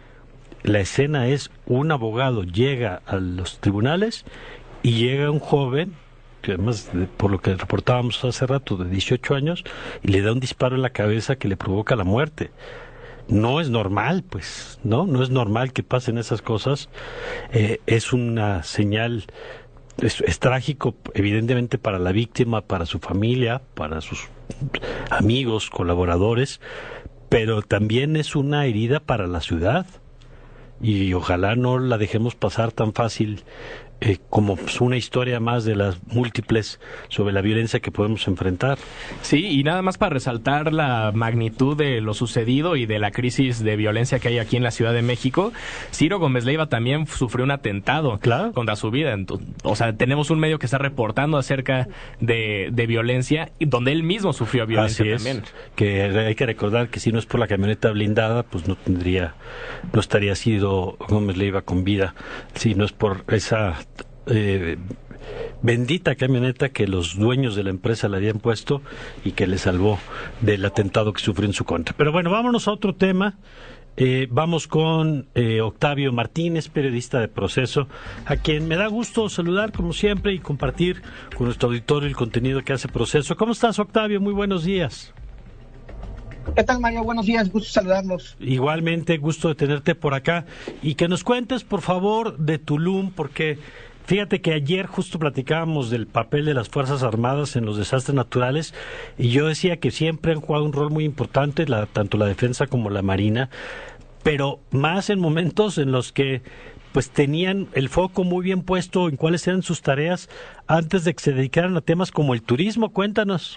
La escena es un abogado llega a los tribunales y llega un joven, que además, por lo que reportábamos hace rato, de dieciocho años, y le da un disparo en la cabeza que le provoca la muerte. No es normal, pues, ¿no? No es normal que pasen esas cosas. Eh, es una señal es, es trágico, evidentemente, para la víctima, para su familia, para sus amigos, colaboradores, pero también es una herida para la ciudad y ojalá no la dejemos pasar tan fácil eh, como pues, una historia más de las múltiples sobre la violencia que podemos enfrentar. Sí, y nada más para resaltar la magnitud de lo sucedido y de la crisis de violencia que hay aquí en la Ciudad de México, Ciro Gómez Leiva también sufrió un atentado claro. contra su vida. O sea, tenemos un medio que está reportando acerca de, de violencia, donde él mismo sufrió violencia Así es, también. Que hay que recordar que si no es por la camioneta blindada, pues no tendría, no estaría Ciro Gómez Leiva con vida. Si no es por esa Eh, bendita camioneta que los dueños de la empresa le habían puesto y que le salvó del atentado que sufrió en su contra. Pero bueno, vámonos a otro tema. Eh, vamos con eh, Octavio Martínez, periodista de Proceso, a quien me da gusto saludar como siempre y compartir con nuestro auditorio el contenido que hace Proceso. ¿Cómo estás, Octavio? Muy buenos días. ¿Qué tal, Mario? Buenos días, gusto saludarlos. Igualmente, gusto de tenerte por acá y que nos cuentes, por favor, de Tulum, porque fíjate que ayer justo platicábamos del papel de las Fuerzas Armadas en los desastres naturales y yo decía que siempre han jugado un rol muy importante, la, tanto la defensa como la marina, pero más en momentos en los que pues tenían el foco muy bien puesto en cuáles eran sus tareas antes de que se dedicaran a temas como el turismo. Cuéntanos.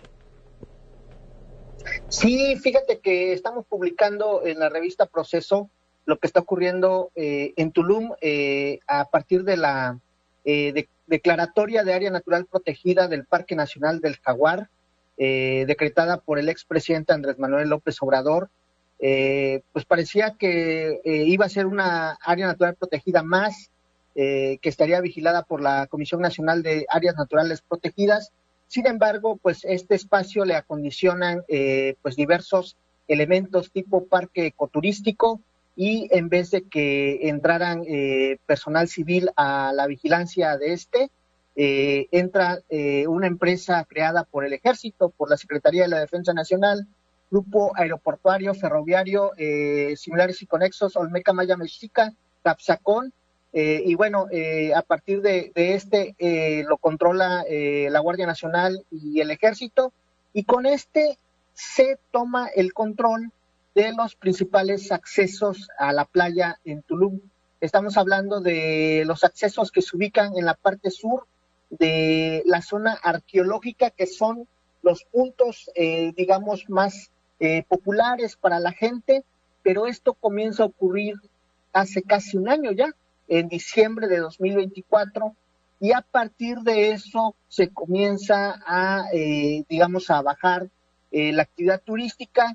Sí, fíjate que estamos publicando en la revista Proceso lo que está ocurriendo eh, en Tulum eh, a partir de la Eh, de, declaratoria de área natural protegida del Parque Nacional del Jaguar, eh, decretada por el expresidente Andrés Manuel López Obrador. Eh, pues parecía que eh, iba a ser una área natural protegida más, eh, que estaría vigilada por la Comisión Nacional de Áreas Naturales Protegidas. Sin embargo, pues este espacio le acondicionan eh, pues diversos elementos tipo parque ecoturístico, y en vez de que entraran eh, personal civil a la vigilancia de este, eh, entra eh, una empresa creada por el Ejército, por la Secretaría de la Defensa Nacional, Grupo Aeroportuario, Ferroviario, eh, similares y conexos, Olmeca Maya Mexica, Capsacón, eh, y bueno, eh, a partir de, de este eh, lo controla eh, la Guardia Nacional y el Ejército, y con este se toma el control de los principales accesos a la playa en Tulum. Estamos hablando de los accesos que se ubican en la parte sur de la zona arqueológica, que son los puntos, eh, digamos, más eh, populares para la gente, pero esto comienza a ocurrir hace casi un año ya, en diciembre de dos mil veinticuatro, y a partir de eso se comienza a, eh, digamos, a bajar eh, la actividad turística.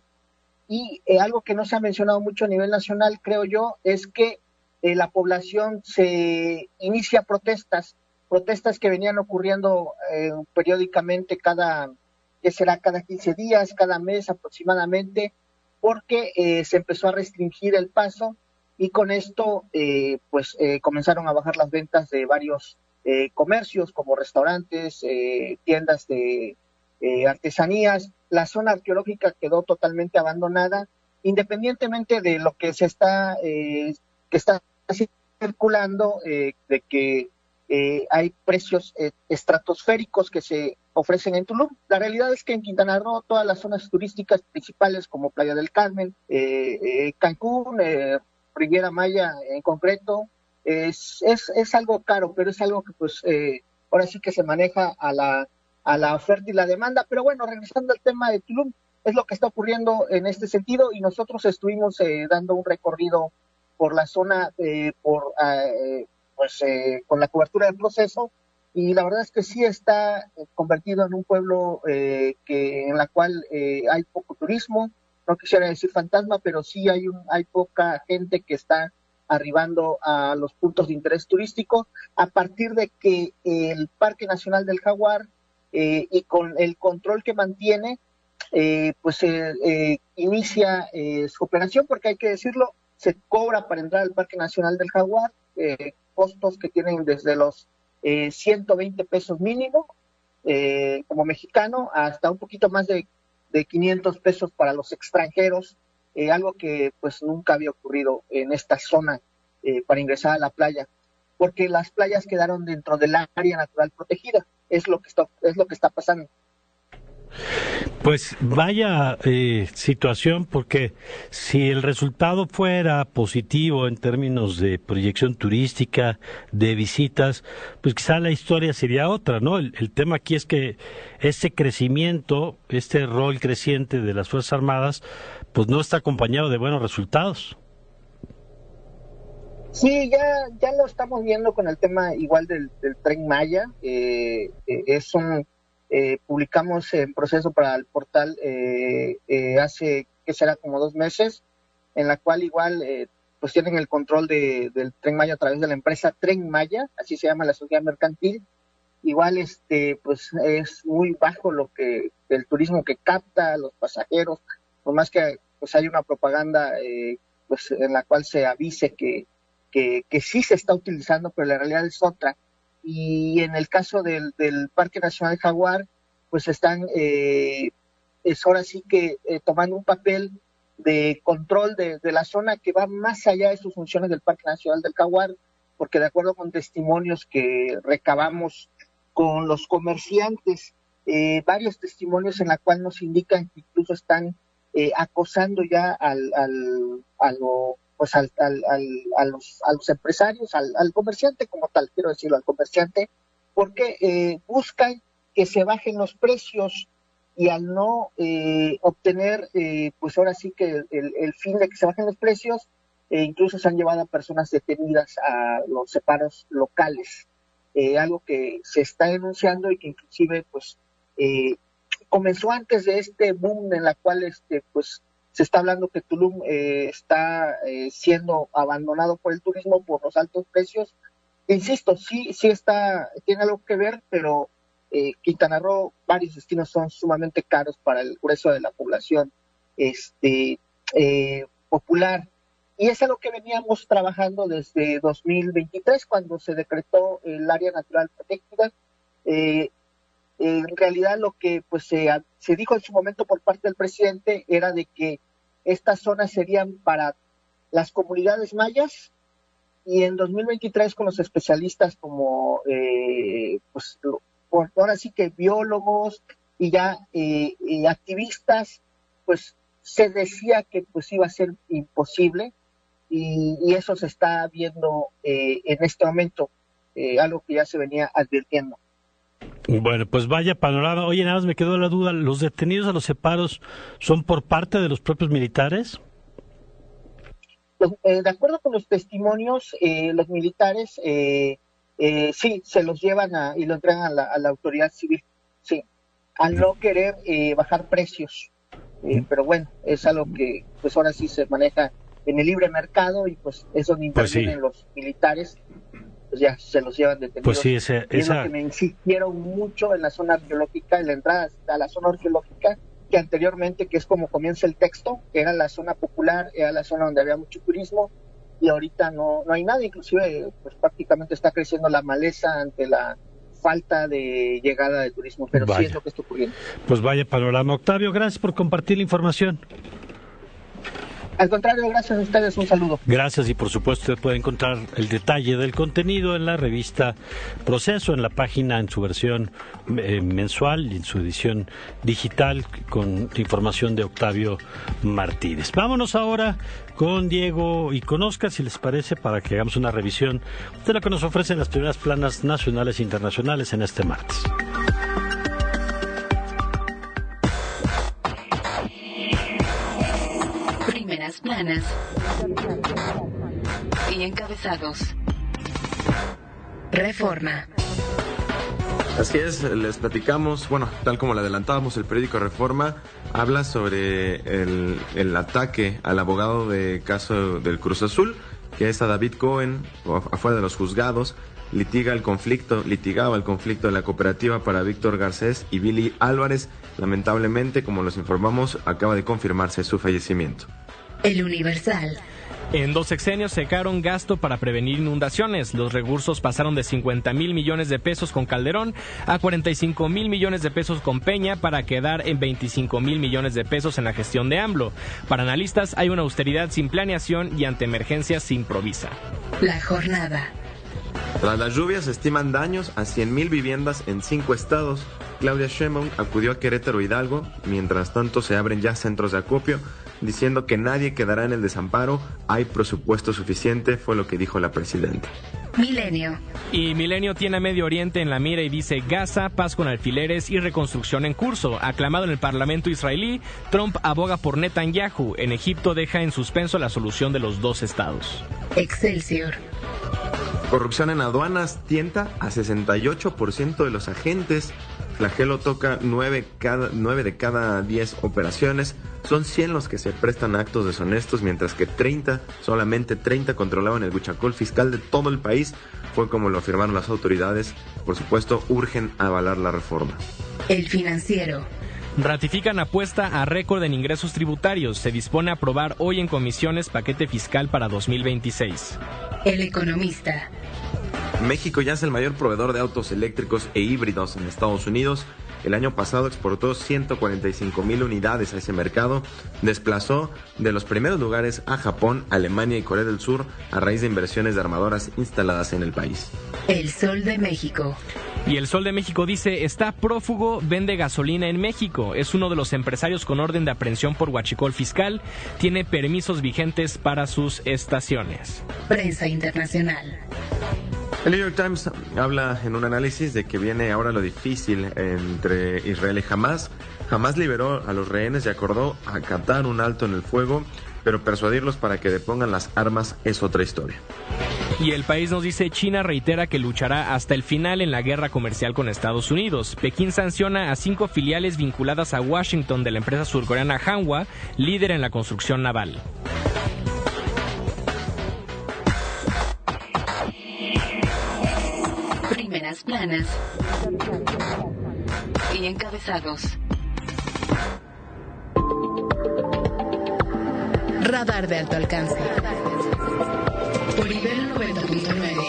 Y eh, algo que no se ha mencionado mucho a nivel nacional, creo yo, es que eh, la población se inicia protestas, protestas que venían ocurriendo eh, periódicamente cada, ¿qué será? Cada quince días, cada mes aproximadamente, porque eh, se empezó a restringir el paso y con esto eh, pues eh, comenzaron a bajar las ventas de varios eh, comercios como restaurantes, eh, tiendas de eh, artesanías. La zona arqueológica quedó totalmente abandonada, independientemente de lo que se está eh, que está circulando, eh, de que eh, hay precios eh, estratosféricos que se ofrecen en Tulum. La realidad es que en Quintana Roo, todas las zonas turísticas principales como Playa del Carmen, eh, eh, Cancún, eh, Riviera Maya en concreto, es, es, es algo caro, pero es algo que pues eh, ahora sí que se maneja a la a la oferta y la demanda. Pero bueno, regresando al tema de Tulum, es lo que está ocurriendo en este sentido y nosotros estuvimos eh, dando un recorrido por la zona, eh, por eh, pues eh, con la cobertura del Proceso, y la verdad es que sí está convertido en un pueblo eh, que en la cual eh, hay poco turismo, no quisiera decir fantasma, pero sí hay un, hay poca gente que está arribando a los puntos de interés turístico a partir de que el Parque Nacional del Jaguar Eh, y con el control que mantiene, eh, pues eh, eh, inicia eh, su operación, porque hay que decirlo, se cobra para entrar al Parque Nacional del Jaguar, eh, costos que tienen desde los eh, ciento veinte pesos mínimo eh, como mexicano hasta un poquito más de, de quinientos pesos para los extranjeros, eh, algo que pues nunca había ocurrido en esta zona eh, para ingresar a la playa. porque las playas quedaron dentro del área natural protegida. Es lo que está, es lo que está pasando. Pues vaya eh, situación, porque si el resultado fuera positivo en términos de proyección turística, de visitas, pues quizá la historia sería otra, ¿no? El, el tema aquí es que este crecimiento, este rol creciente de las Fuerzas Armadas, pues no está acompañado de buenos resultados. Sí, ya ya lo estamos viendo con el tema igual del, del Tren Maya. Eh, eh, es un eh, publicamos en proceso para el portal eh, eh, hace que será como dos meses, en la cual igual eh, pues tienen el control de, del Tren Maya a través de la empresa Tren Maya, así se llama la sociedad mercantil. Igual este pues es muy bajo lo que el turismo que capta a los pasajeros, por más que pues hay una propaganda eh, pues en la cual se avise que Que, que sí se está utilizando, pero la realidad es otra. Y en el caso del, del Parque Nacional Jaguar, pues están, eh, es ahora sí que eh, tomando un papel de control de, de la zona que va más allá de sus funciones del Parque Nacional del Jaguar, porque de acuerdo con testimonios que recabamos con los comerciantes, eh, varios testimonios en la cual nos indican que incluso están eh, acosando ya al, al, a lo pues al, al, al, a, los, a los empresarios, al, al comerciante como tal, quiero decirlo, al comerciante, porque eh, buscan que se bajen los precios y al no eh, obtener, eh, pues ahora sí que el, el fin de que se bajen los precios, eh, incluso se han llevado a personas detenidas a los separos locales, eh, algo que se está denunciando y que inclusive pues eh, comenzó antes de este boom en la cual este pues se está hablando que Tulum eh, está eh, siendo abandonado por el turismo por los altos precios. Insisto, sí, sí está, tiene algo que ver, pero eh, Quintana Roo, varios destinos son sumamente caros para el grueso de la población este, eh, popular. Y es algo que veníamos trabajando desde dos mil veintitrés, cuando se decretó el área natural protegida. Eh, En realidad lo que pues se, se dijo en su momento por parte del presidente era de que estas zonas serían para las comunidades mayas, y en dos mil veintitrés con los especialistas como eh, pues ahora sí que biólogos y ya eh, eh, activistas, pues se decía que pues iba a ser imposible, y, y eso se está viendo eh, en este momento, eh, algo que ya se venía advirtiendo. Bueno, pues vaya panorama. Oye, nada más me quedó la duda, ¿los detenidos a los separos son por parte de los propios militares? Pues, eh, de acuerdo con los testimonios, eh, los militares eh, eh, sí, se los llevan a, y lo entregan a la, a la autoridad civil, sí, al no querer eh, bajar precios. Eh, pero bueno, es algo que pues ahora sí se maneja en el libre mercado, y pues es donde intervienen pues sí. los militares. Pues ya se los llevan detenidos. Pues sí, ese, y es esa... lo que me insistieron mucho en la zona arqueológica, en la entrada a la zona arqueológica, que anteriormente, que es como comienza el texto, que era la zona popular, era la zona donde había mucho turismo, y ahorita no, no hay nada, inclusive pues prácticamente está creciendo la maleza ante la falta de llegada de turismo, pero vaya. Sí es lo que está ocurriendo. Pues vaya panorama. Octavio, gracias por compartir la información. Al contrario, gracias a ustedes, un saludo. Gracias, y por supuesto usted puede encontrar el detalle del contenido en la revista Proceso, en la página, en su versión eh, mensual y en su edición digital, con información de Octavio Martínez. Vámonos ahora con Diego y con Oscar, si les parece, para que hagamos una revisión de lo que nos ofrecen las primeras planas nacionales e internacionales en este martes. Primeras planas y encabezados. Reforma. Así es, les platicamos, bueno, tal como le adelantábamos, el periódico Reforma habla sobre el, el ataque al abogado de caso del Cruz Azul, que es a David Cohen, afuera de los juzgados. Litiga el conflicto, litigaba el conflicto de la cooperativa para Víctor Garcés y Billy Álvarez. Lamentablemente, como los informamos, acaba de confirmarse su fallecimiento. El Universal. En dos sexenios secaron gasto para prevenir inundaciones. Los recursos pasaron de cincuenta mil millones de pesos con Calderón a cuarenta y cinco mil millones de pesos con Peña, para quedar en veinticinco mil millones de pesos en la gestión de AMLO. Para analistas, hay una austeridad sin planeación y ante emergencias se improvisa. La jornada. Tras las lluvias, se estiman daños a cien mil viviendas en cinco estados. Claudia Sheinbaum acudió a Querétaro Hidalgo. Mientras tanto, se abren ya centros de acopio, diciendo que nadie quedará en el desamparo. Hay presupuesto suficiente, fue lo que dijo la presidenta. Milenio. Y Milenio tiene a Medio Oriente en la mira y dice: Gaza, paz con alfileres y reconstrucción en curso. Aclamado en el Parlamento israelí, Trump aboga por Netanyahu. En Egipto deja en suspenso la solución de los dos estados. Excelsior. Corrupción en aduanas tienta a sesenta y ocho por ciento de los agentes. Flagelo toca nueve de cada diez operaciones. Son cien los que se prestan a actos deshonestos, mientras que treinta, solamente treinta controlaban el huachicol fiscal de todo el país. Fue como lo afirmaron las autoridades. Por supuesto, urgen avalar la reforma. El Financiero. Ratifican apuesta a récord en ingresos tributarios. Se dispone a aprobar hoy en comisiones paquete fiscal para dos mil veintiséis. El Economista. México ya es el mayor proveedor de autos eléctricos e híbridos en Estados Unidos. El año pasado exportó ciento cuarenta y cinco mil unidades a ese mercado. Desplazó de los primeros lugares a Japón, Alemania y Corea del Sur a raíz de inversiones de armadoras instaladas en el país. El Sol de México. Y el Sol de México dice: está prófugo, vende gasolina en México. Es uno de los empresarios con orden de aprehensión por huachicol fiscal. Tiene permisos vigentes para sus estaciones. Prensa internacional. El New York Times habla en un análisis de que viene ahora lo difícil entre Israel y Hamas. Hamas liberó a los rehenes y acordó acatar un alto en el fuego, pero persuadirlos para que depongan las armas es otra historia. Y El País nos dice: China reitera que luchará hasta el final en la guerra comercial con Estados Unidos. Pekín sanciona a cinco filiales vinculadas a Washington de la empresa surcoreana Hanwha, líder en la construcción naval. Primeras planas y encabezados. Radar de alto alcance. Por Ibero noventa punto nueve.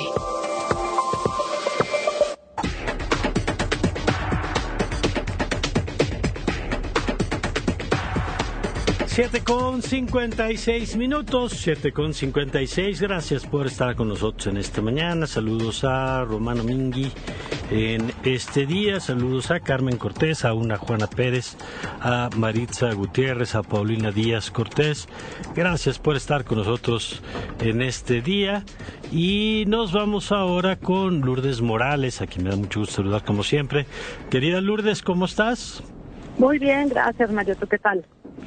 Siete con cincuenta y seis minutos, siete con cincuenta y seis. Gracias por estar con nosotros en esta mañana. Saludos a Romano Mingui en este día. Saludos a Carmen Cortés, a una Juana Pérez, a Maritza Gutiérrez, a Paulina Díaz Cortés. Gracias por estar con nosotros en este día. Y nos vamos ahora con Lourdes Morales, a quien me da mucho gusto saludar como siempre. Querida Lourdes, ¿cómo estás? Muy bien, gracias, Mario. ¿Tú qué tal?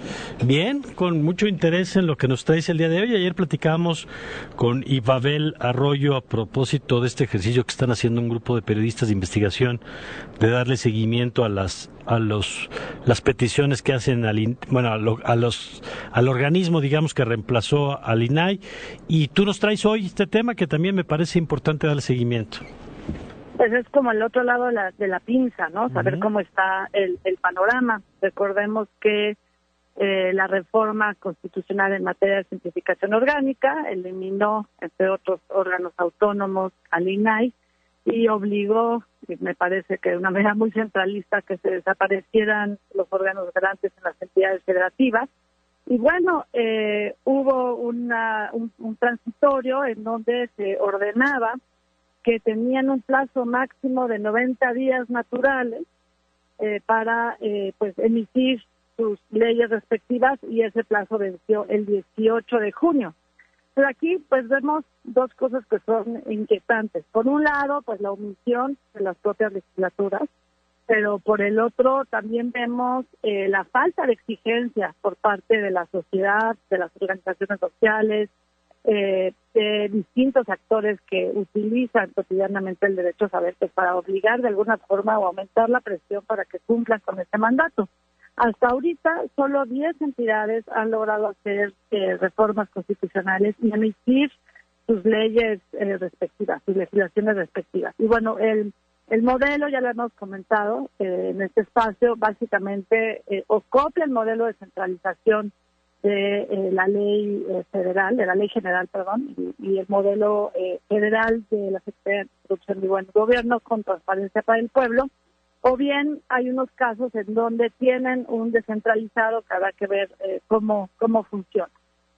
Bien, con mucho interés en lo que nos traes el día de hoy. Ayer platicábamos con Ibabel Arroyo a propósito de este ejercicio que están haciendo un grupo de periodistas de investigación de darle seguimiento a las a los las peticiones que hacen al bueno a, lo, a los al organismo, digamos, que reemplazó al I N A I, y tú nos traes hoy este tema que también me parece importante darle seguimiento. Pues es como el otro lado de la, de la pinza, ¿no? Saber uh-huh. cómo está el, el panorama. Recordemos que Eh, la reforma constitucional en materia de simplificación orgánica eliminó, entre otros órganos autónomos, al I N A I y obligó, me parece que de una manera muy centralista, que se desaparecieran los órganos grandes en las entidades federativas. Y bueno, eh, hubo una, un, un transitorio en donde se ordenaba que tenían un plazo máximo de noventa días naturales eh, para eh, pues emitir sus leyes respectivas, y ese plazo venció el dieciocho de junio. Pero aquí pues vemos dos cosas que son inquietantes. Por un lado, pues la omisión de las propias legislaturas, pero por el otro también vemos eh, la falta de exigencia por parte de la sociedad, de las organizaciones sociales, eh, de distintos actores que utilizan cotidianamente el derecho a saber, pues para obligar de alguna forma o aumentar la presión para que cumplan con este mandato. Hasta ahorita, solo diez entidades han logrado hacer eh, reformas constitucionales y emitir sus leyes eh, respectivas, sus legislaciones respectivas. Y bueno, el, el modelo, ya lo hemos comentado eh, en este espacio, básicamente eh, o copia el modelo de centralización de eh, la ley eh, federal, de la ley general, perdón, y, y el modelo eh, federal de la Secretaría de Instrucción y Buen Gobierno con transparencia para el pueblo. O bien hay unos casos en donde tienen un descentralizado que habrá que ver eh, cómo, cómo funciona.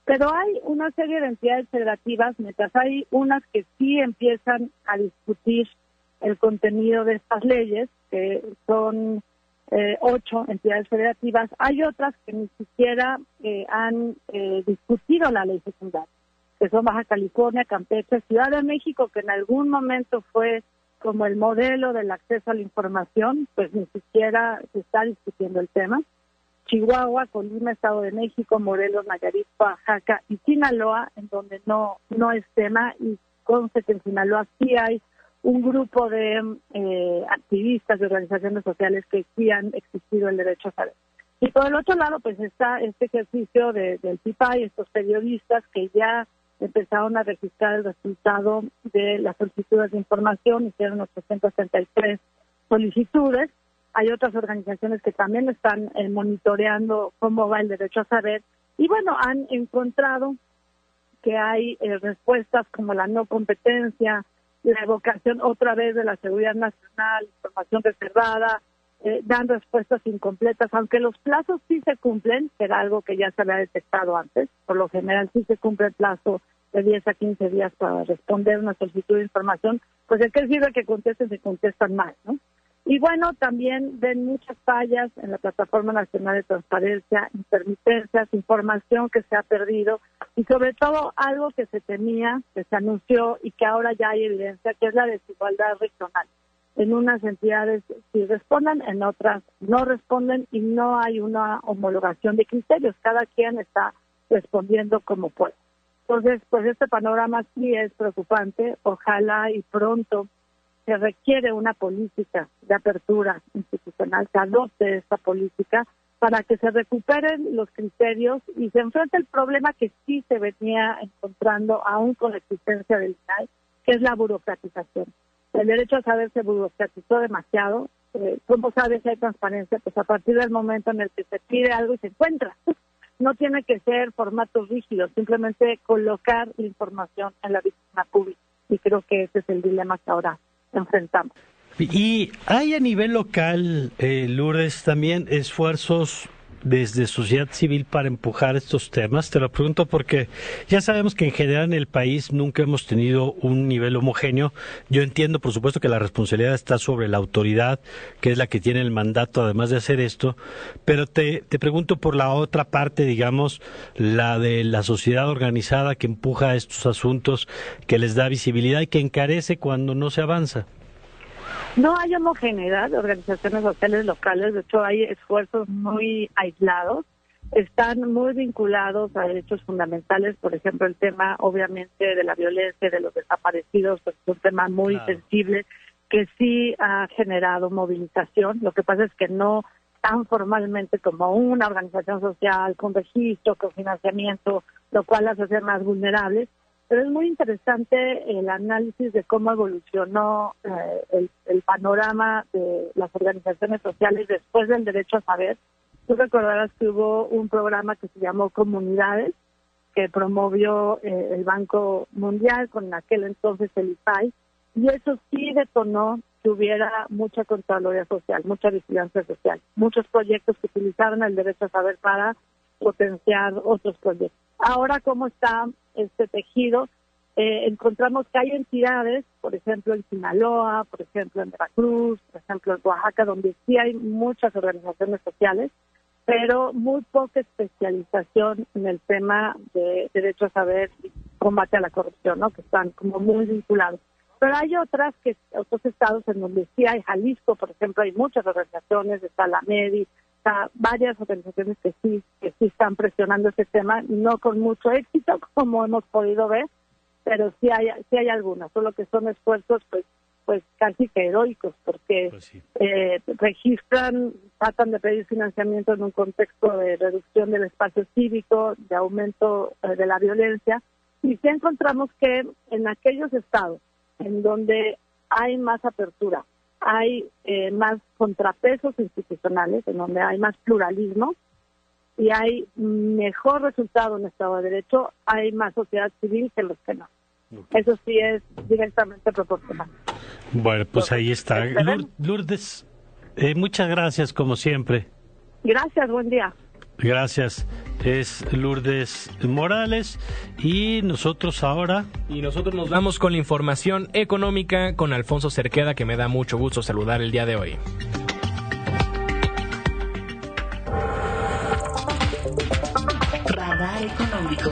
Pero hay una serie de entidades federativas, mientras hay unas que sí empiezan a discutir el contenido de estas leyes, que son eh, ocho entidades federativas, hay otras que ni siquiera eh, han eh, discutido la ley secundaria, que son Baja California, Campeche, Ciudad de México, que en algún momento fue como el modelo del acceso a la información, pues ni siquiera se está discutiendo el tema. Chihuahua, Colima, Estado de México, Morelos, Nayarit, Oaxaca y Sinaloa, en donde no no es tema, y conste que en Sinaloa sí hay un grupo de eh, activistas y organizaciones sociales que sí han exigido el derecho a saber. Y por el otro lado, pues está este ejercicio de, del P I P A y estos periodistas que ya empezaron a registrar el resultado de las solicitudes de información, hicieron ochocientas treinta y tres solicitudes. Hay otras organizaciones que también están eh, monitoreando cómo va el derecho a saber, y bueno, han encontrado que hay eh, respuestas como la no competencia, la evocación otra vez de la seguridad nacional, información reservada, eh, dan respuestas incompletas, aunque los plazos sí se cumplen, que era algo que ya se había detectado antes. Por lo general sí se cumple el plazo de diez a quince días para responder una solicitud de información. Pues ¿de qué sirve que contesten si contestan mal, no? Y bueno, también ven muchas fallas en la Plataforma Nacional de Transparencia, intermitencias, información que se ha perdido, y sobre todo algo que se temía, que se anunció y que ahora ya hay evidencia, que es la desigualdad regional. En unas entidades sí responden, en otras no responden, y no hay una homologación de criterios. Cada quien está respondiendo como puede. Entonces, pues este panorama sí es preocupante. Ojalá y pronto se requiere una política de apertura institucional, se adopte esta política para que se recuperen los criterios y se enfrente el problema que sí se venía encontrando aún con la existencia del I N A I, que es la burocratización. El derecho a saber se burocratizó demasiado. Eh, ¿Cómo sabe si hay transparencia? Pues a partir del momento en el que se pide algo y se encuentra. No tiene que ser formatos rígidos, simplemente colocar la información en la vista pública. Y creo que ese es el dilema que ahora enfrentamos. Y hay a nivel local, eh, Lourdes, también esfuerzos desde sociedad civil para empujar estos temas. Te lo pregunto porque ya sabemos que en general en el país nunca hemos tenido un nivel homogéneo. Yo entiendo, por supuesto, que la responsabilidad está sobre la autoridad, que es la que tiene el mandato además de hacer esto, pero te, te pregunto por la otra parte, digamos, la de la sociedad organizada que empuja estos asuntos, que les da visibilidad y que encarece cuando no se avanza. No hay homogeneidad de organizaciones sociales locales, de hecho hay esfuerzos muy aislados, están muy vinculados a derechos fundamentales, por ejemplo el tema obviamente de la violencia, de los desaparecidos, pues es un tema muy claro. sensible que sí ha generado movilización. Lo que pasa es que no tan formalmente como una organización social, con registro, con financiamiento, lo cual las hace más vulnerables. Pero es muy interesante el análisis de cómo evolucionó eh, el, el panorama de las organizaciones sociales después del derecho a saber. Tú recordarás que hubo un programa que se llamó Comunidades, que promovió eh, el Banco Mundial con aquel entonces el I P A I, y eso sí detonó que hubiera mucha Contraloría Social, mucha vigilancia social, muchos proyectos que utilizaron el derecho a saber para potenciar otros proyectos. Ahora, ¿cómo está este tejido? Eh, encontramos que hay entidades, por ejemplo en Sinaloa, por ejemplo en Veracruz, por ejemplo en Oaxaca, donde sí hay muchas organizaciones sociales, pero muy poca especialización en el tema de derecho a saber y combate a la corrupción, ¿no? Que están como muy vinculados. Pero hay otras que otros estados en donde sí hay, Jalisco, por ejemplo, hay muchas organizaciones, está la MEDI, está varias organizaciones que sí que sí están presionando este tema, no con mucho éxito, como hemos podido ver, pero sí hay sí hay algunas, solo que son esfuerzos pues pues casi que heroicos, porque pues sí. eh, registran, tratan de pedir financiamiento en un contexto de reducción del espacio cívico, de aumento eh, de la violencia, y sí encontramos que en aquellos estados en donde hay más apertura, hay eh, más contrapesos institucionales, en donde hay más pluralismo y hay mejor resultado en Estado de Derecho, hay más sociedad civil que los que no. Okay. Eso sí es directamente proporcional. Bueno, pues ahí está. Lourdes, eh, muchas gracias como siempre. Gracias, buen día. Gracias. Es Lourdes Morales y nosotros ahora... Y nosotros nos vamos con la información económica con Alfonso Cerqueda, que me da mucho gusto saludar el día de hoy. Radar Económico.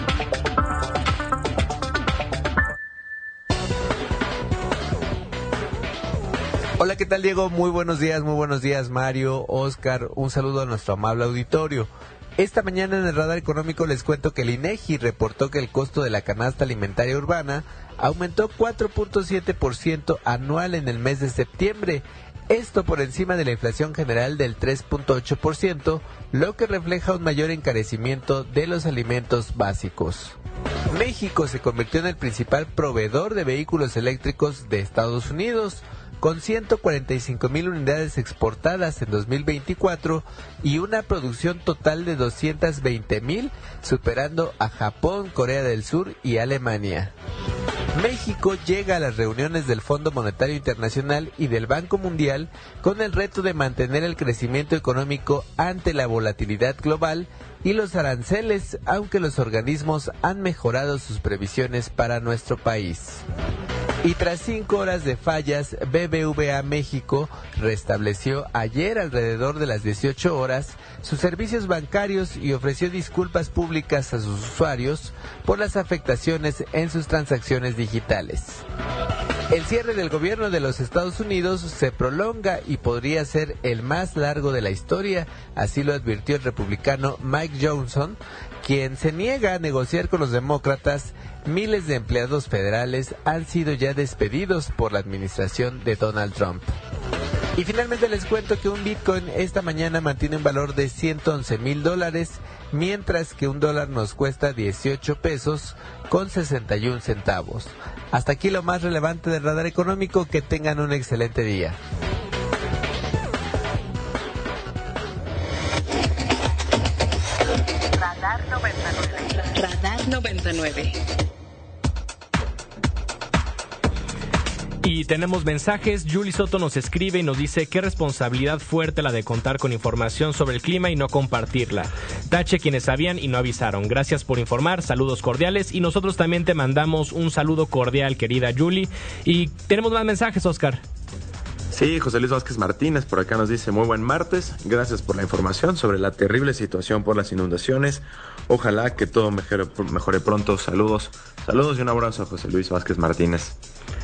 Hola, ¿qué tal, Diego? Muy buenos días, muy buenos días, Mario, Oscar. Un saludo a nuestro amable auditorio. Esta mañana en el Radar Económico les cuento que el INEGI reportó que el costo de la canasta alimentaria urbana aumentó cuatro punto siete por ciento anual en el mes de septiembre. Esto por encima de la inflación general del tres punto ocho por ciento, lo que refleja un mayor encarecimiento de los alimentos básicos. México se convirtió en el principal proveedor de vehículos eléctricos de Estados Unidos, con ciento cuarenta y cinco mil unidades exportadas en dos mil veinticuatro y una producción total de doscientos veinte mil, superando a Japón, Corea del Sur y Alemania. México llega a las reuniones del Fondo Monetario Internacional y del Banco Mundial con el reto de mantener el crecimiento económico ante la volatilidad global y los aranceles, aunque los organismos han mejorado sus previsiones para nuestro país. Y tras cinco horas de fallas, B B V A México restableció ayer alrededor de las dieciocho horas sus servicios bancarios y ofreció disculpas públicas a sus usuarios por las afectaciones en sus transacciones digitales. El cierre del gobierno de los Estados Unidos se prolonga y podría ser el más largo de la historia, así lo advirtió el republicano Mike Johnson, quien se niega a negociar con los demócratas. Miles de empleados federales han sido ya despedidos por la administración de Donald Trump. Y finalmente les cuento que un Bitcoin esta mañana mantiene un valor de ciento once mil dólares, mientras que un dólar nos cuesta dieciocho pesos con sesenta y un centavos. Hasta aquí lo más relevante del Radar Económico. Que tengan un excelente día. Radar noventa y nueve. Radar noventa y nueve. Y tenemos mensajes. Julie Soto nos escribe y nos dice: qué responsabilidad fuerte la de contar con información sobre el clima y no compartirla. Tache quienes sabían y no avisaron. Gracias por informar, saludos cordiales. Y nosotros también te mandamos un saludo cordial, querida Julie. Y tenemos más mensajes, Oscar. Sí, José Luis Vázquez Martínez por acá nos dice: muy buen martes, gracias por la información sobre la terrible situación por las inundaciones. Ojalá que todo mejore, mejore pronto. Saludos, saludos y un abrazo a José Luis Vázquez Martínez.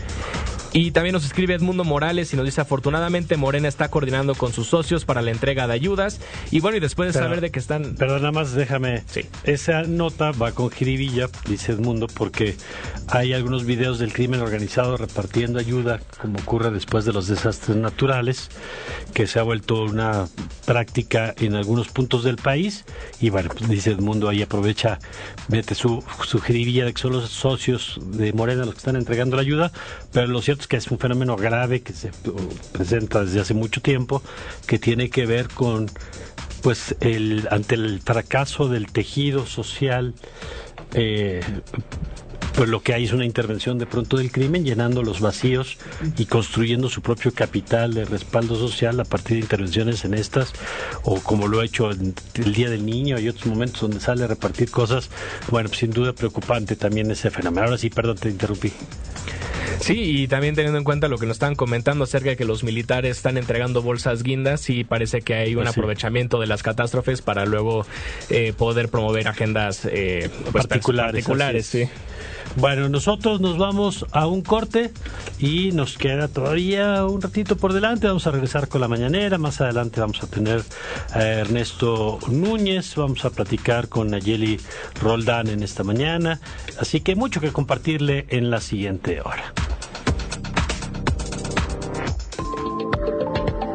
Y también nos escribe Edmundo Morales y nos dice: afortunadamente Morena está coordinando con sus socios para la entrega de ayudas. Y bueno, y después de pero, saber de que están... Pero nada más déjame... Sí. Esa nota va con jiribilla, dice Edmundo, porque hay algunos videos del crimen organizado repartiendo ayuda, como ocurre después de los desastres naturales, que se ha vuelto una práctica en algunos puntos del país. Y bueno, pues dice Edmundo, ahí aprovecha, mete su, su jiribilla de que son los socios de Morena los que están entregando la ayuda, pero lo cierto es que es un fenómeno grave que se presenta desde hace mucho tiempo, que tiene que ver con, pues, el ante el fracaso del tejido social, eh, pues lo que hay es una intervención de pronto del crimen, llenando los vacíos y construyendo su propio capital de respaldo social a partir de intervenciones en estas, o como lo ha hecho el, el Día del Niño y otros momentos donde sale a repartir cosas. Bueno, pues sin duda preocupante también ese fenómeno. Ahora sí, perdón, te interrumpí. Sí, y también teniendo en cuenta lo que nos estaban comentando acerca de que los militares están entregando bolsas guindas, y parece que hay un pues sí. aprovechamiento de las catástrofes para luego eh, poder promover agendas eh, pues, particulares. particulares sí. Bueno, nosotros nos vamos a un corte y nos queda todavía un ratito por delante. Vamos a regresar con la mañanera. Más adelante vamos a tener a Ernesto Núñez. Vamos a platicar con Nayeli Roldán en esta mañana. Así que mucho que compartirle en la siguiente hora.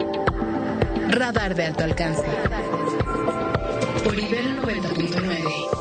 Radar de alto alcance. Por Ibero noventa punto nueve.